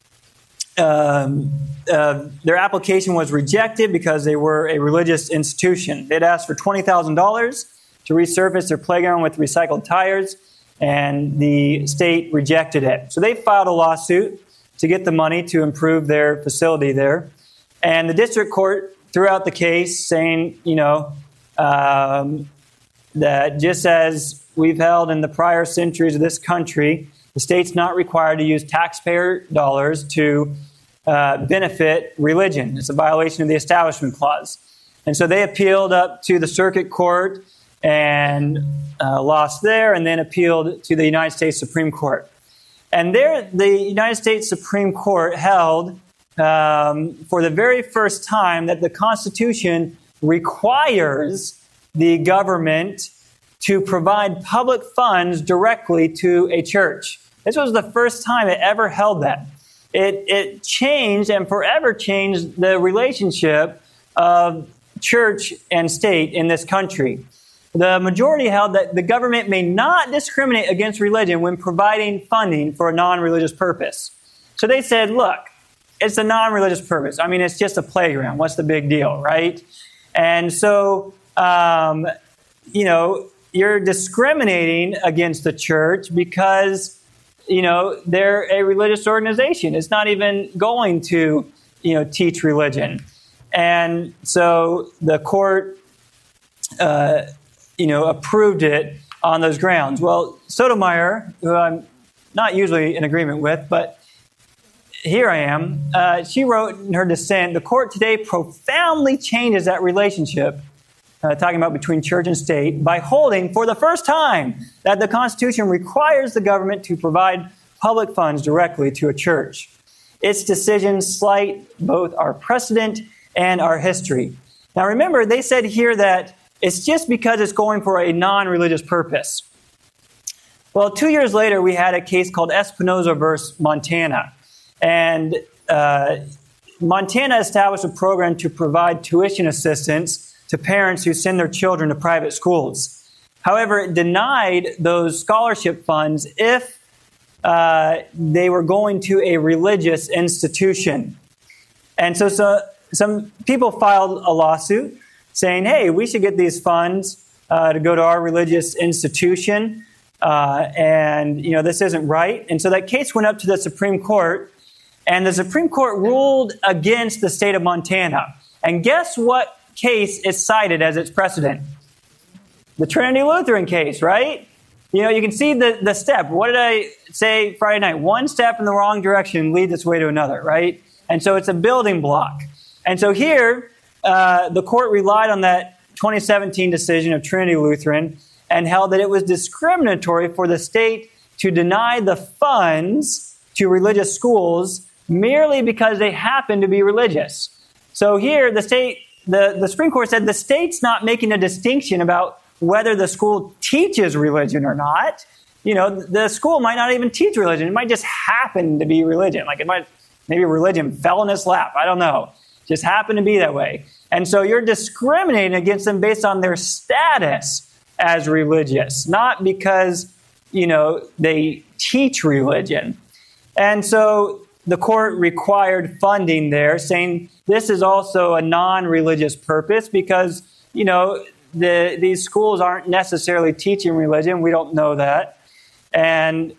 their application was rejected because they were a religious institution. They'd asked for $20,000 to resurface their playground with recycled tires, and the state rejected it. So they filed a lawsuit to get the money to improve their facility there. And the district court threw out the case saying, that just as we've held in the prior centuries of this country, the state's not required to use taxpayer dollars to benefit religion. It's a violation of the Establishment Clause. And so they appealed up to the circuit court and lost there, and then appealed to the United States Supreme Court. And there, the United States Supreme Court held for the very first time that the Constitution requires the government to provide public funds directly to a church. This was the first time it ever held that. It changed and forever changed the relationship of church and state in this country. The majority held that the government may not discriminate against religion when providing funding for a non-religious purpose. So they said, look, it's a non-religious purpose. I mean, it's just a playground. What's the big deal, right? And so, you're discriminating against the church because, they're a religious organization. It's not even going to, teach religion. And so the court approved it on those grounds. Well, Sotomayor, who I'm not usually in agreement with, but here I am, she wrote in her dissent, the court today profoundly changes that relationship, talking about between church and state, by holding for the first time that the Constitution requires the government to provide public funds directly to a church. Its decisions slight both our precedent and our history. Now remember, they said here that it's just because it's going for a non-religious purpose. Well, 2 years later, we had a case called Espinoza versus Montana. And Montana established a program to provide tuition assistance to parents who send their children to private schools. However, it denied those scholarship funds if they were going to a religious institution. And so some people filed a lawsuit saying, hey, we should get these funds to go to our religious institution. This isn't right. And so that case went up to the Supreme Court, and the Supreme Court ruled against the state of Montana. And guess what case it cited as its precedent? The Trinity Lutheran case, right? You can see the step. What did I say Friday night? One step in the wrong direction leads its way to another, right? And so it's a building block. And so here, the court relied on that 2017 decision of Trinity Lutheran and held that it was discriminatory for the state to deny the funds to religious schools merely because they happen to be religious. So here, the Supreme Court said the state's not making a distinction about whether the school teaches religion or not. The school might not even teach religion. It might just happen to be religion. Maybe religion fell in its lap. I don't know. Just happen to be that way. And so you're discriminating against them based on their status as religious, not because, they teach religion. And so the court required funding there, saying this is also a non-religious purpose because, these schools aren't necessarily teaching religion. We don't know that. And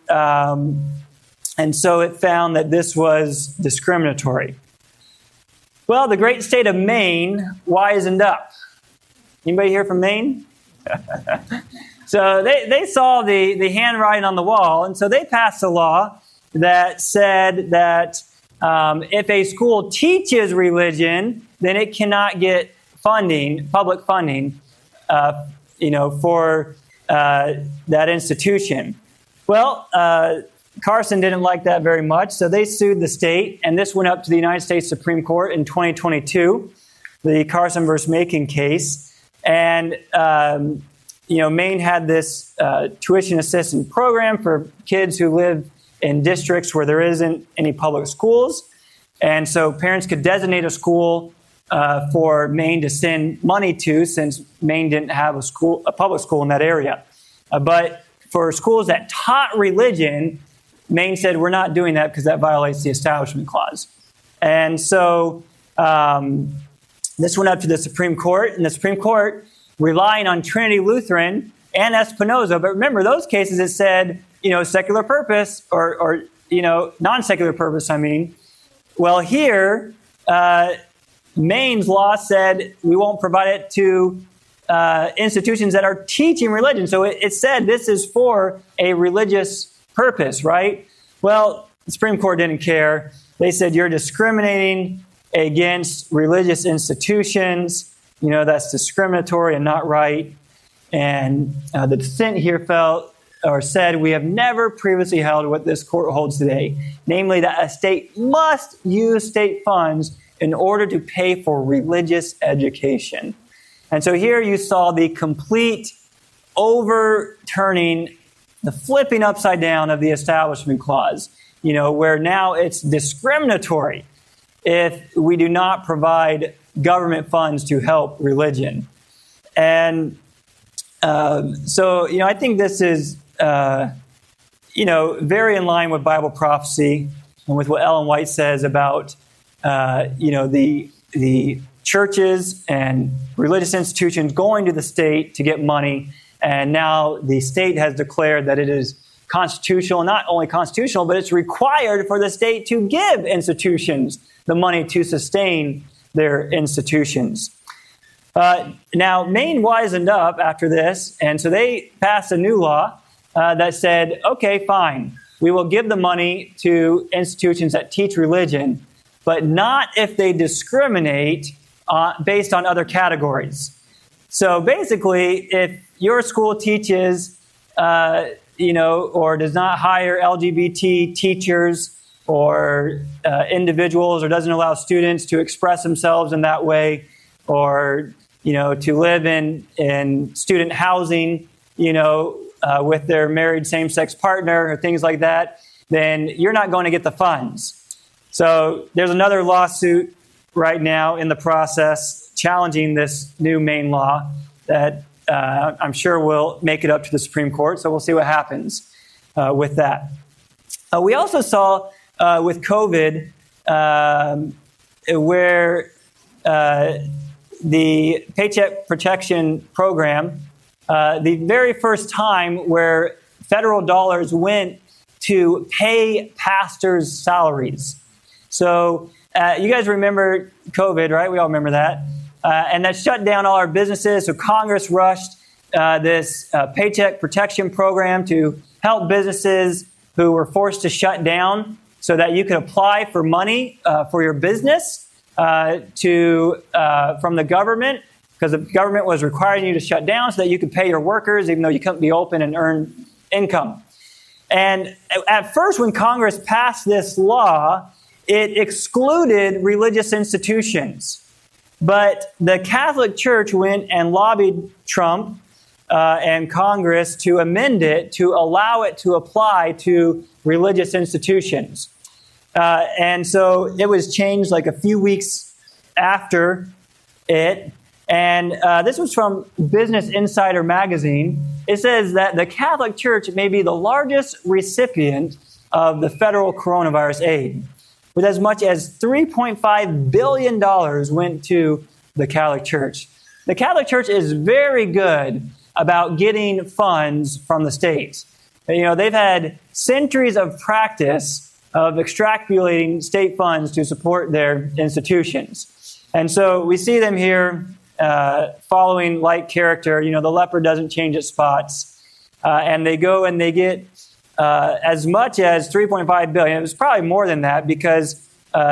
so it found that this was discriminatory. Well, the great state of Maine wisened up. Anybody here from Maine? So they saw the handwriting on the wall, and so they passed a law that said that if a school teaches religion, then it cannot get funding, public funding, for that institution. Well, Carson didn't like that very much, so they sued the state, and this went up to the United States Supreme Court in 2022, the Carson versus Macon case. And, Maine had this tuition assistance program for kids who live in districts where there isn't any public schools. And so parents could designate a school for Maine to send money to, since Maine didn't have a public school in that area. But for schools that taught religion, Maine said, we're not doing that because that violates the Establishment Clause. And so this went up to the Supreme Court, and the Supreme Court, relying on Trinity Lutheran and Espinoza, but remember, those cases, it said, secular purpose or non-secular purpose, Well, here, Maine's law said we won't provide it to institutions that are teaching religion. So it said this is for a religious purpose, right? Well, the Supreme Court didn't care. They said you're discriminating against religious institutions. That's discriminatory and not right. And the dissent here said, we have never previously held what this court holds today, namely that a state must use state funds in order to pay for religious education. And so here you saw the complete overturning, the flipping upside down of the Establishment Clause, where now it's discriminatory if we do not provide government funds to help religion. And so I think this is, very in line with Bible prophecy and with what Ellen White says about, the churches and religious institutions going to the state to get money. And now the state has declared that it is constitutional, not only constitutional, but it's required for the state to give institutions the money to sustain their institutions. Now, Maine wisened up after this, and so they passed a new law that said, okay, fine, we will give the money to institutions that teach religion, but not if they discriminate based on other categories. So basically, if your school teaches, or does not hire LGBT teachers or individuals, or doesn't allow students to express themselves in that way, or to live in student housing, with their married same-sex partner or things like that, then you're not going to get the funds. So there's another lawsuit right now in the process challenging this new Maine law that I'm sure will make it up to the Supreme Court. So we'll see what happens with that. We also saw with COVID where the Paycheck Protection Program, the very first time where federal dollars went to pay pastors' salaries. So you guys remember COVID, right? We all remember that. And that shut down all our businesses. So Congress rushed this Paycheck Protection Program to help businesses who were forced to shut down so that you could apply for money for your business from the government, because the government was requiring you to shut down so that you could pay your workers even though you couldn't be open and earn income. And at first, when Congress passed this law, it excluded religious institutions. But the Catholic Church went and lobbied Trump and Congress to amend it to allow it to apply to religious institutions. And so it was changed like a few weeks after it. And this was from Business Insider magazine. It says that the Catholic Church may be the largest recipient of the federal coronavirus aid, with as much as $3.5 billion went to the Catholic Church. The Catholic Church is very good about getting funds from the states. You know, they've had centuries of practice of extrapolating state funds to support their institutions. And so we see them here following like character. You know, the leopard doesn't change its spots. And they go and they get as much as $3.5 billion. It was probably more than that because,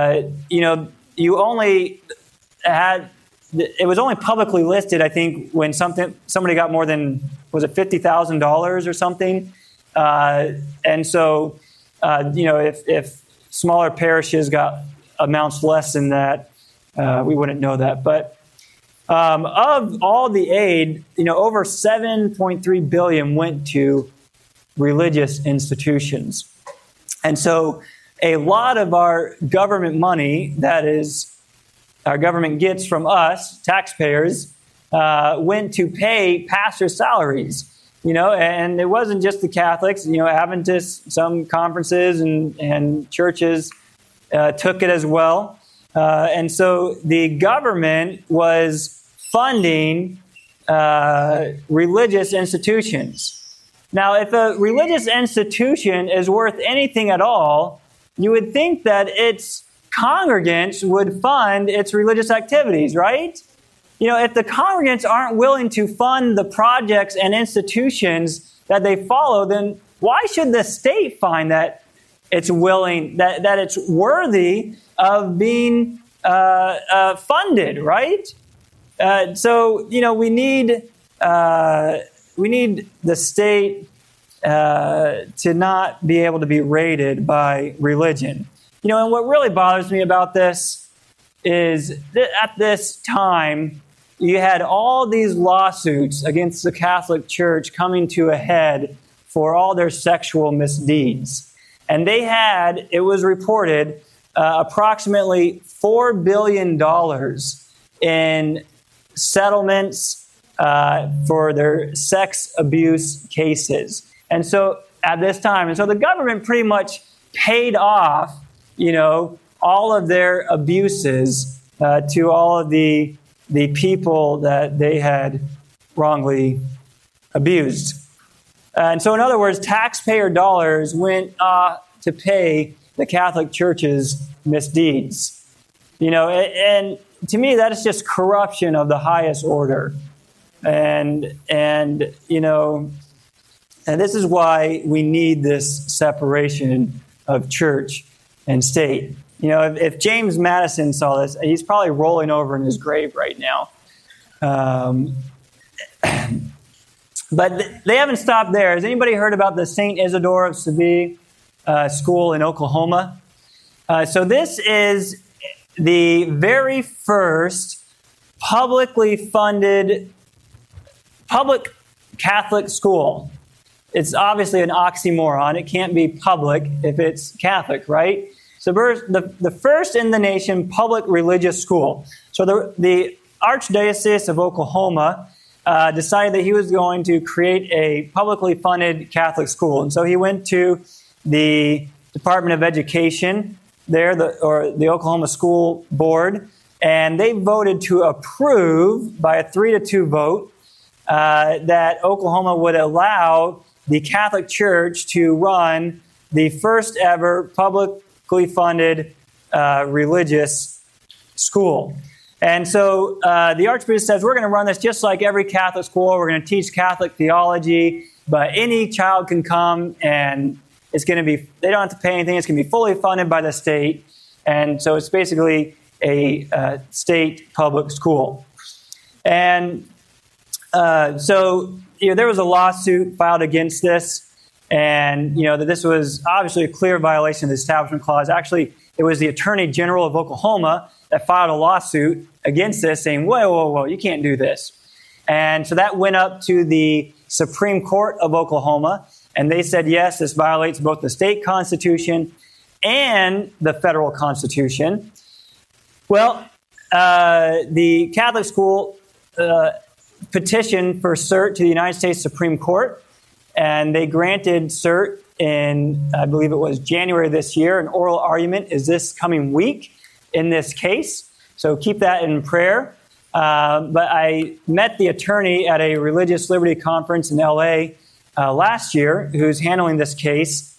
you only had, it was only publicly listed, I think, when somebody got more than, was it $50,000 or something? And so, if smaller parishes got amounts less than that, we wouldn't know that. But of all the aid, over $7.3 billion went to religious institutions. And so a lot of our government money, that is, our government gets from us, taxpayers, went to pay pastor salaries. And it wasn't just the Catholics. Adventists, some conferences and churches took it as well. And so the government was funding religious institutions. Now, if a religious institution is worth anything at all, you would think that its congregants would fund its religious activities, right? If the congregants aren't willing to fund the projects and institutions that they follow, then why should the state find that it's willing, that it's worthy of being funded, right? So we need the state to not be able to be rated by religion. And what really bothers me about this is that at this time, you had all these lawsuits against the Catholic Church coming to a head for all their sexual misdeeds. And they had, it was reported, approximately $4 billion in settlements for their sex abuse cases. And so at this time, and so the government pretty much paid off, all of their abuses to all of the people that they had wrongly abused. And so in other words, taxpayer dollars went to pay the Catholic Church's misdeeds. And to me, that is just corruption of the highest order. And this is why we need this separation of church and state. If James Madison saw this, he's probably rolling over in his grave right now. But they haven't stopped there. Has anybody heard about the St. Isidore of Seville school in Oklahoma? So this is the very first publicly funded public Catholic school. It's obviously an oxymoron. It can't be public if it's Catholic, right? So the first in the nation public religious school. So the Archdiocese of Oklahoma decided that he was going to create a publicly funded Catholic school. And so he went to the Department of Education there, the Oklahoma School Board, and they voted to approve by a 3-2 vote that Oklahoma would allow the Catholic Church to run the first ever publicly funded religious school. And so the Archbishop says, we're going to run this just like every Catholic school. We're going to teach Catholic theology, but any child can come and it's going to be, they don't have to pay anything. It's going to be fully funded by the state. And so it's basically a state public school. And so there was a lawsuit filed against this. and that this was obviously a clear violation of the Establishment Clause. Actually, it was the Attorney General of Oklahoma that filed a lawsuit against this, saying, whoa, you can't do this. And so that went up to the Supreme Court of Oklahoma, and they said, yes, this violates both the state constitution and the federal constitution. Well, the Catholic school petitioned for cert to the United States Supreme Court, and they granted cert in, I believe it was January this year. An oral argument is this coming week in this case, so keep that in prayer. But I met the attorney at a religious liberty conference in L.A. Last year who's handling this case,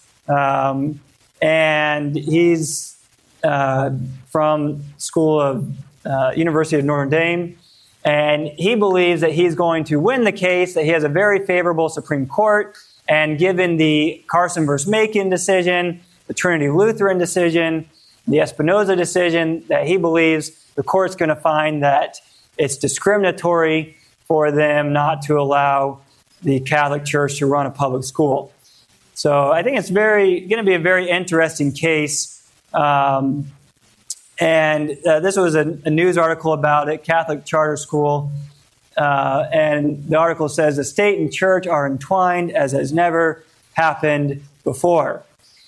and he's from School of University of Notre Dame, and he believes that he's going to win the case, that he has a very favorable Supreme Court, and given the Carson versus Macon decision, the Trinity Lutheran decision, the Espinoza decision, that he believes the court's going to find that it's discriminatory for them not to allow the Catholic Church to run a public school. So I think it's going to be a very interesting case. And this was a news article about it, Catholic Charter School. And the article says the state and church are entwined as has never happened before.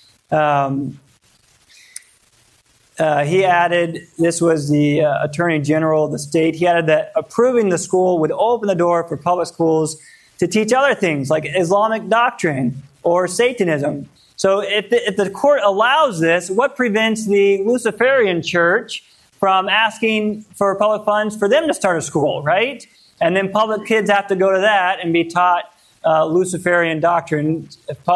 He added, this was the Attorney General of the state, he added that approving the school would open the door for public schools to teach other things like Islamic doctrine or Satanism. So if the court allows this, what prevents the Luciferian Church from asking for public funds for them to start a school, right? And then public kids have to go to that and be taught Luciferian doctrine,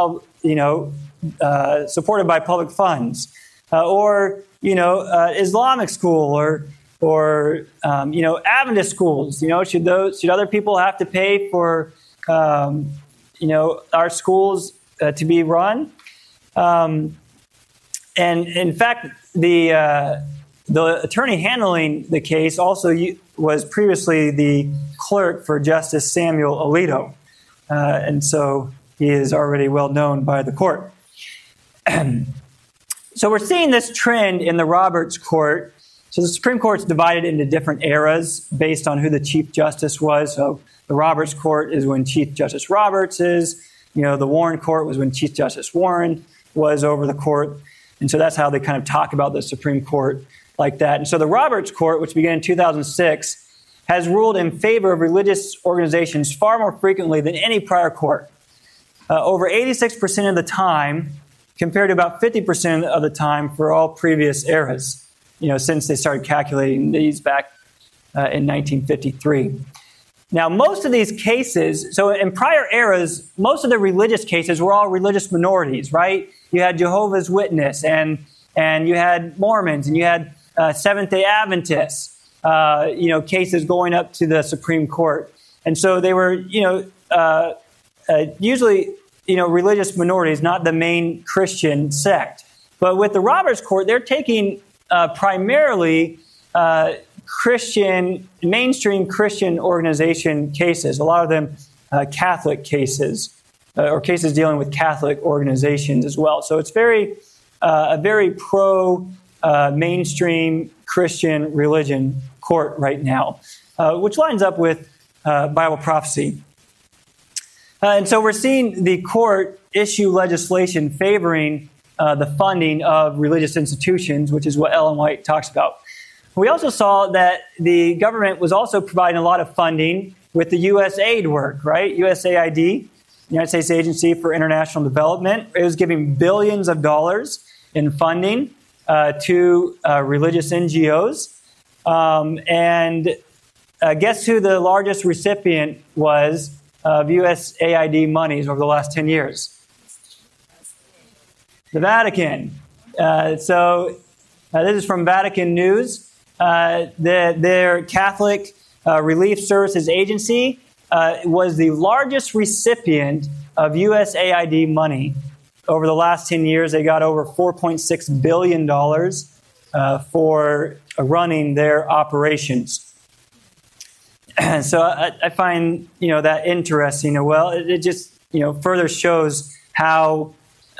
supported by public funds, or Islamic school, or Adventist schools. Should other people have to pay for our schools to be run? And in fact, the attorney handling the case also was previously the clerk for Justice Samuel Alito. And so he is already well known by the court. So we're seeing this trend in the Roberts Court. So the Supreme Court's divided into different eras based on who the Chief Justice was. So the Roberts Court is when Chief Justice Roberts is. The Warren Court was when Chief Justice Warren was over the court. And so that's how they kind of talk about the Supreme Court like that. And so the Roberts Court, which began in 2006, has ruled in favor of religious organizations far more frequently than any prior court. Over 86% of the time, compared to about 50% of the time for all previous eras, since they started calculating these back in 1953. Now, most of these cases, so in prior eras, most of the religious cases were all religious minorities, right? You had Jehovah's Witness, and you had Mormons, and you had Seventh-day Adventists, cases going up to the Supreme Court. And so they were, usually, religious minorities, not the main Christian sect. But with the Roberts Court, they're taking primarily mainstream Christian organization cases, a lot of them Catholic cases, or cases dealing with Catholic organizations as well. So it's a very pro-mainstream Christian religion court right now, which lines up with Bible prophecy. And so we're seeing the court issue legislation favoring the funding of religious institutions, which is what Ellen White talks about. We also saw that the government was also providing a lot of funding with the USAID work, right? USAID, United States Agency for International Development. It was giving billions of dollars in funding to religious NGOs. And guess who the largest recipient was of USAID monies over the last 10 years? The Vatican. So this is from Vatican News. Their Catholic Relief Services Agency was the largest recipient of USAID money. Over the last 10 years, they got over $4.6 billion for running their operations. So I find that interesting. Well, it just further shows how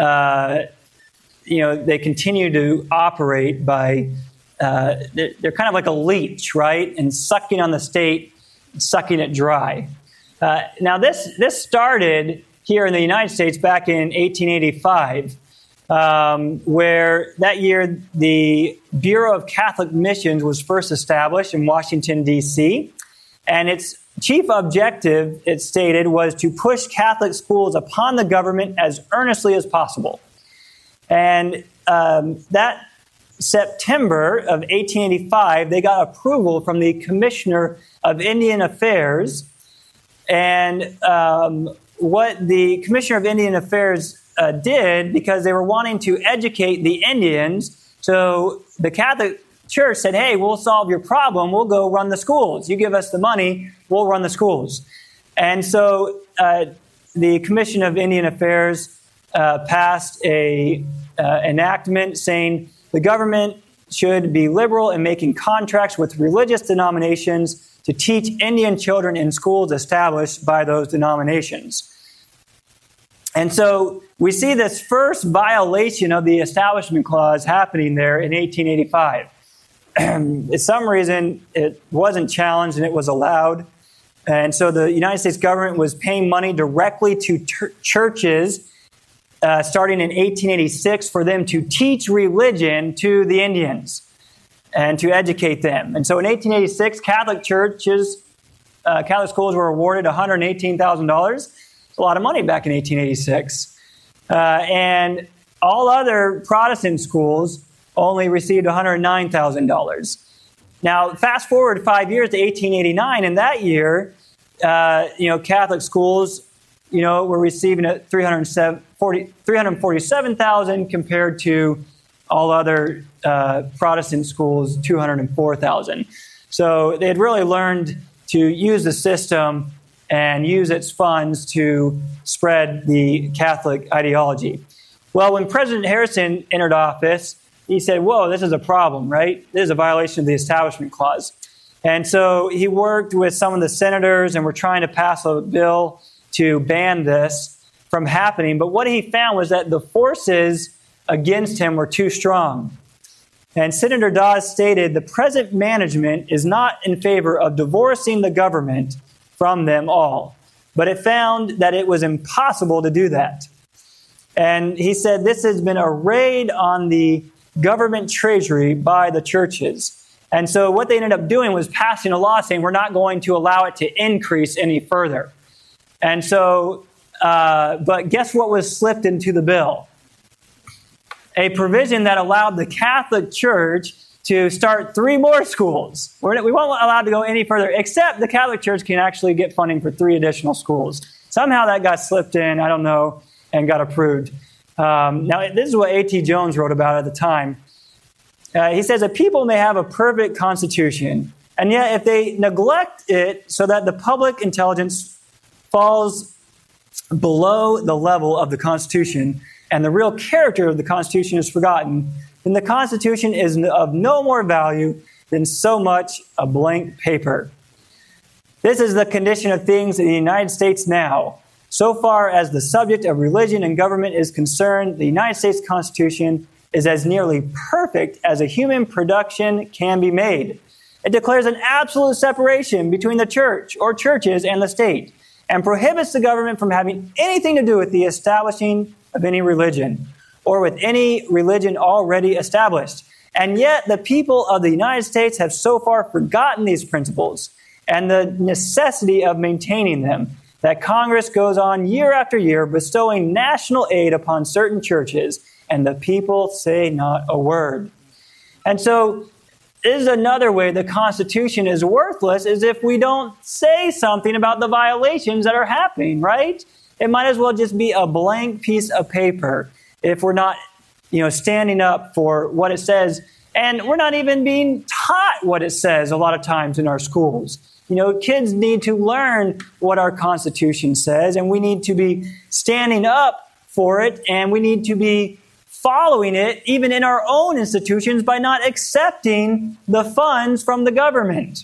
they continue to operate by they're kind of like a leech, right, and sucking on the state, sucking it dry. Now this started here in the United States back in 1885. Where that year the Bureau of Catholic Missions was first established in Washington, D.C., and its chief objective, it stated, was to push Catholic schools upon the government as earnestly as possible. And that September of 1885, they got approval from the Commissioner of Indian Affairs, and what the Commissioner of Indian Affairs did, because they were wanting to educate the Indians. So the Catholic Church said, hey, we'll solve your problem. We'll go run the schools. You give us the money, we'll run the schools. And so the Commission of Indian Affairs passed a enactment saying the government should be liberal in making contracts with religious denominations to teach Indian children in schools established by those denominations. And so we see this first violation of the Establishment Clause happening there in 1885. For some reason, it wasn't challenged and it was allowed. And so the United States government was paying money directly to churches starting in 1886 for them to teach religion to the Indians and to educate them. And so in 1886, Catholic schools were awarded $118,000. A lot of money back in 1886. And all other Protestant schools only received $109,000. Now, fast forward 5 years to 1889, and that year, Catholic schools, were receiving $347,000 compared to all other Protestant schools, $204,000. So they had really learned to use the system and use its funds to spread the Catholic ideology. Well, when President Harrison entered office, he said, whoa, this is a problem, right? This is a violation of the Establishment Clause. And so he worked with some of the senators and were trying to pass a bill to ban this from happening. But what he found was that the forces against him were too strong. And Senator Dawes stated, the present management is not in favor of divorcing the government from them all. But it found that it was impossible to do that. And he said this has been a raid on the government treasury by the churches. And so what they ended up doing was passing a law saying we're not going to allow it to increase any further. And so, but guess what was slipped into the bill? A provision that allowed the Catholic Church to start 3 more schools. We won't allow to go any further, except the Catholic Church can actually get funding for 3 additional schools. Somehow that got slipped in, I don't know, and got approved. Now, this is what A.T. Jones wrote about at the time. He says, a people may have a perfect constitution, and yet if they neglect it so that the public intelligence falls below the level of the Constitution and the real character of the Constitution is forgotten, then the Constitution is of no more value than so much a blank paper. This is the condition of things in the United States now. So far as the subject of religion and government is concerned, the United States Constitution is as nearly perfect as a human production can be made. It declares an absolute separation between the church or churches and the state, and prohibits the government from having anything to do with the establishing of any religion, or with any religion already established. And yet the people of the United States have so far forgotten these principles and the necessity of maintaining them, that Congress goes on year after year bestowing national aid upon certain churches, and the people say not a word. And so this is another way the Constitution is worthless, is if we don't say something about the violations that are happening, right? It might as well just be a blank piece of paper if we're not, standing up for what it says. And we're not even being taught what it says a lot of times in our schools. Kids need to learn what our Constitution says, and we need to be standing up for it, and we need to be following it even in our own institutions by not accepting the funds from the government.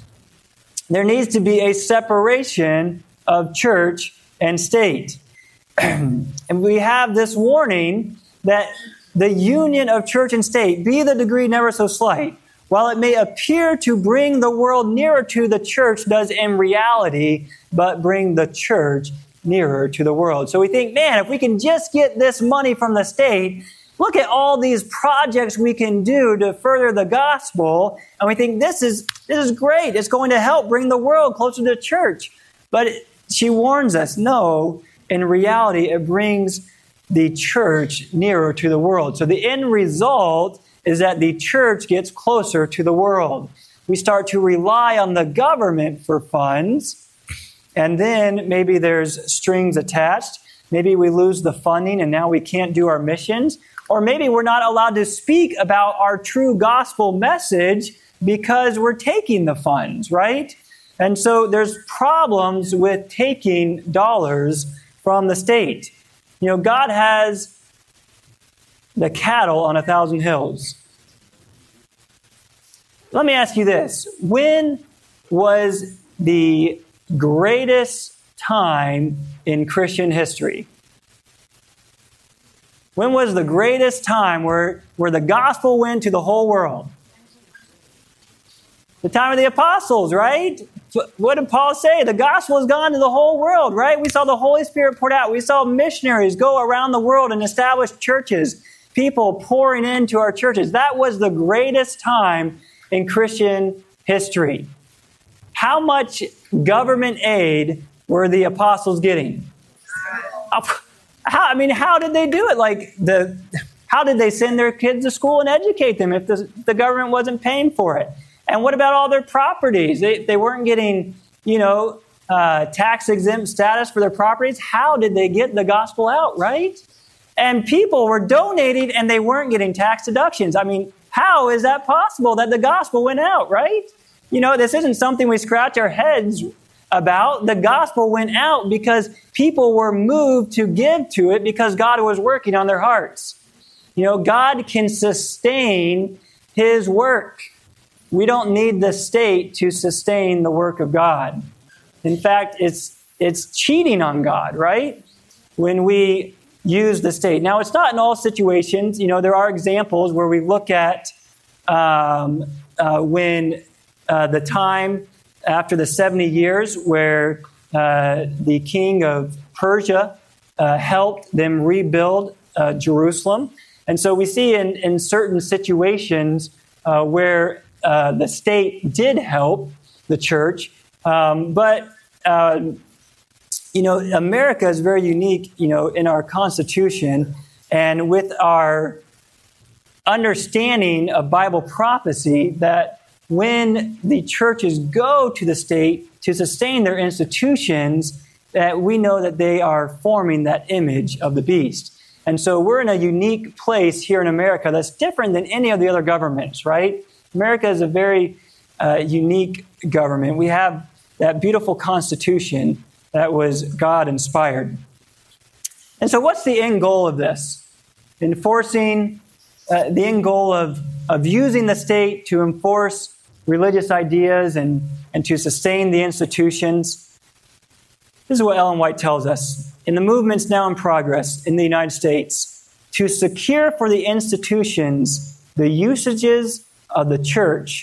There needs to be a separation of church and state. And we have this warning that the union of church and state, be the degree never so slight, while it may appear to bring the world nearer to the church, does in reality but bring the church nearer to the world. So we think, man, if we can just get this money from the state, look at all these projects we can do to further the gospel. And we think this is great. It's going to help bring the world closer to the church. But she warns us, no, in reality, it brings the church nearer to the world. So the end result is that the church gets closer to the world. We start to rely on the government for funds, and then maybe there's strings attached. Maybe we lose the funding and now we can't do our missions. Or maybe we're not allowed to speak about our true gospel message because we're taking the funds, right? And so there's problems with taking dollars from the state. You know, God has the cattle on 1,000 hills. Let me ask you this. When was the greatest time in Christian history? When was the greatest time where the gospel went to the whole world? The time of the apostles, right? What did Paul say? The gospel has gone to the whole world, right? We saw the Holy Spirit poured out. We saw missionaries go around the world and establish churches, people pouring into our churches. That was the greatest time in Christian history. How much government aid were the apostles getting? How did they do it? How did they send their kids to school and educate them if the government wasn't paying for it? And what about all their properties? They weren't getting, tax-exempt status for their properties. How did they get the gospel out, right? And people were donating and they weren't getting tax deductions. I mean, how is that possible that the gospel went out, right? You know, this isn't something we scratch our heads about. The gospel went out because people were moved to give to it because God was working on their hearts. You know, God can sustain His work. We don't need the state to sustain the work of God. In fact, it's cheating on God, right? When we use the state. Now, it's not in all situations. You know, there are examples where we look at when the time after the 70 years where the king of Persia helped them rebuild Jerusalem. And so we see in certain situations where the state did help the church. But America is very unique, in our Constitution and with our understanding of Bible prophecy that when the churches go to the state to sustain their institutions, that we know that they are forming that image of the beast. And so we're in a unique place here in America that's different than any of the other governments, right? America is a very unique government. We have that beautiful Constitution that was God-inspired. And so what's the end goal of this? Enforcing, the end goal of using the state to enforce religious ideas and to sustain the institutions. This is what Ellen White tells us. In the movements now in progress in the United States, to secure for the institutions the usages of the church,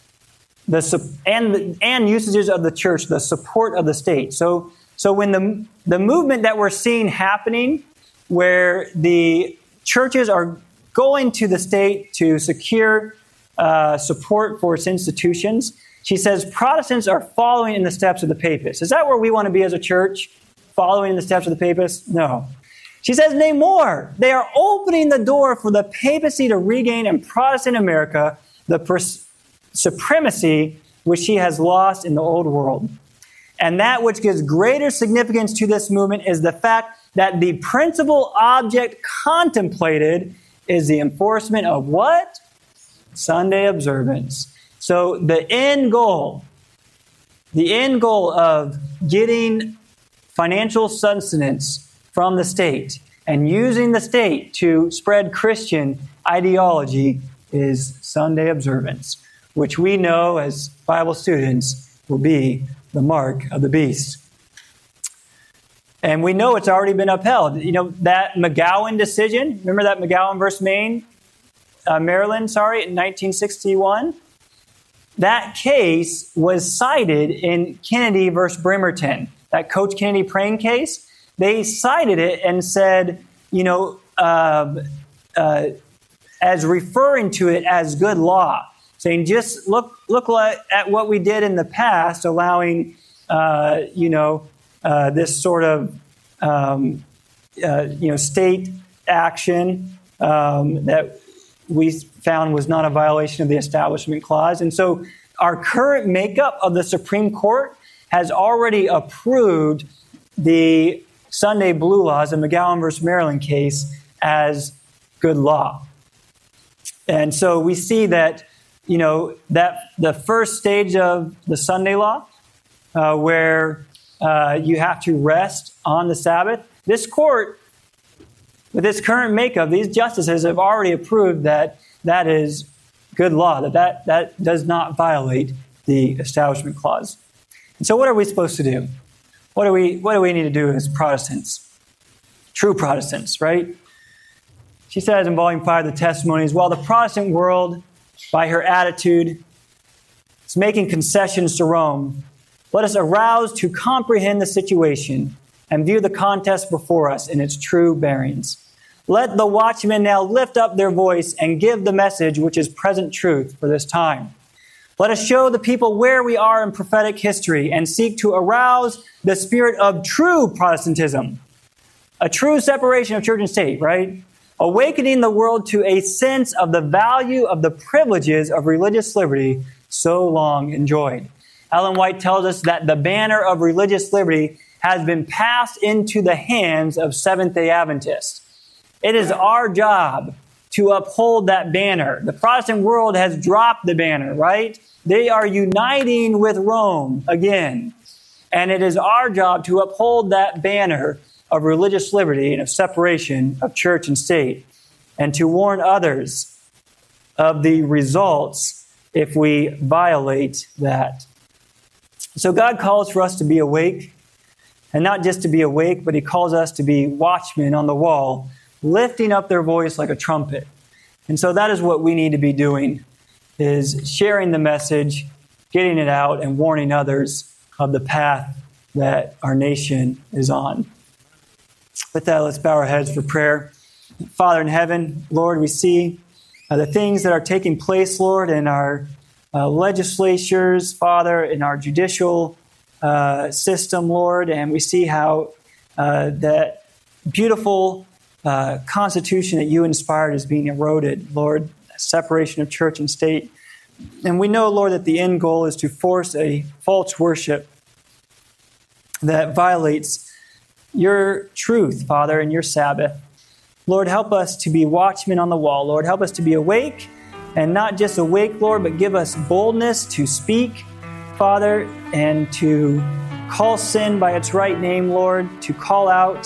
and usages of the church, the support of the state. So when the movement that we're seeing happening, where the churches are going to the state to secure support for its institutions, she says Protestants are following in the steps of the papists. Is that where we want to be as a church? Following in the steps of the papists? No. She says, nay more. They are opening the door for the papacy to regain in Protestant America the supremacy which she has lost in the old world. And that which gives greater significance to this movement is the fact that the principal object contemplated is the enforcement of what? Sunday observance. So the end goal of getting financial sustenance from the state and using the state to spread Christian ideology is Sunday observance, which we know as Bible students will be the mark of the beast. And we know it's already been upheld. You know, that McGowan decision, remember that McGowan versus Maryland, in 1961? That case was cited in Kennedy versus Bremerton, that Coach Kennedy praying case. They cited it and said, as referring to it as good law, saying just look at what we did in the past, allowing this sort of state action that we found was not a violation of the Establishment Clause. And so our current makeup of the Supreme Court has already approved the Sunday Blue Laws, the McGowan versus Maryland case, as good law. And so we see that, that the first stage of the Sunday law, where you have to rest on the Sabbath, this court, with its current makeup, these justices have already approved that that is good law, that does not violate the Establishment Clause. And so what are we supposed to do? What do we need to do as Protestants? True Protestants, right? She says in Volume 5 of the Testimonies, while the Protestant world, by her attitude, is making concessions to Rome, let us arouse to comprehend the situation and view the contest before us in its true bearings. Let the watchmen now lift up their voice and give the message which is present truth for this time. Let us show the people where we are in prophetic history and seek to arouse the spirit of true Protestantism, a true separation of church and state, right? Awakening the world to a sense of the value of the privileges of religious liberty so long enjoyed. Ellen White tells us that the banner of religious liberty has been passed into the hands of Seventh-day Adventists. It is our job to uphold that banner. The Protestant world has dropped the banner, right? They are uniting with Rome again. And it is our job to uphold that banner of religious liberty and of separation of church and state, and to warn others of the results if we violate that. So God calls for us to be awake, and not just to be awake, but He calls us to be watchmen on the wall, lifting up their voice like a trumpet. And so that is what we need to be doing, is sharing the message, getting it out, and warning others of the path that our nation is on. With that, let's bow our heads for prayer. Father in heaven, Lord, we see the things that are taking place, Lord, in our legislatures, Father, in our judicial system, Lord, and we see how that beautiful Constitution that you inspired is being eroded, Lord, separation of church and state. And we know, Lord, that the end goal is to force a false worship that violates your truth, Father, and your Sabbath. Lord, help us to be watchmen on the wall. Lord, help us to be awake, and not just awake, Lord, but give us boldness to speak, Father, and to call sin by its right name, Lord, to call out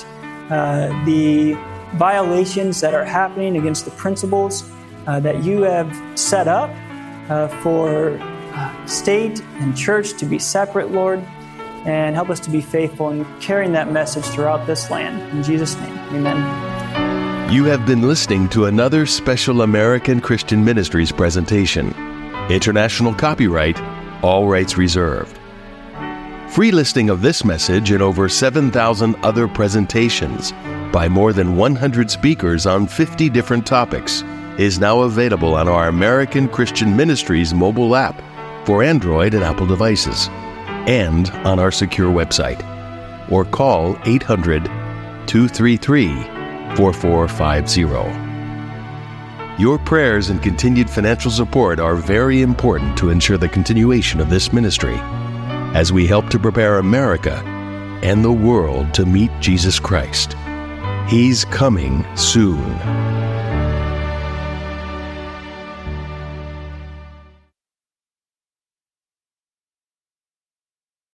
the violations that are happening against the principles that you have set up for state and church to be separate, Lord, and help us to be faithful in carrying that message throughout this land. In Jesus' name, amen. You have been listening to another special American Christian Ministries presentation. International copyright, all rights reserved. Free listing of this message and over 7,000 other presentations by more than 100 speakers on 50 different topics is now available on our American Christian Ministries mobile app for Android and Apple devices, and on our secure website. Or call 800-233-4450. Your prayers and continued financial support are very important to ensure the continuation of this ministry as we help to prepare America and the world to meet Jesus Christ. He's coming soon.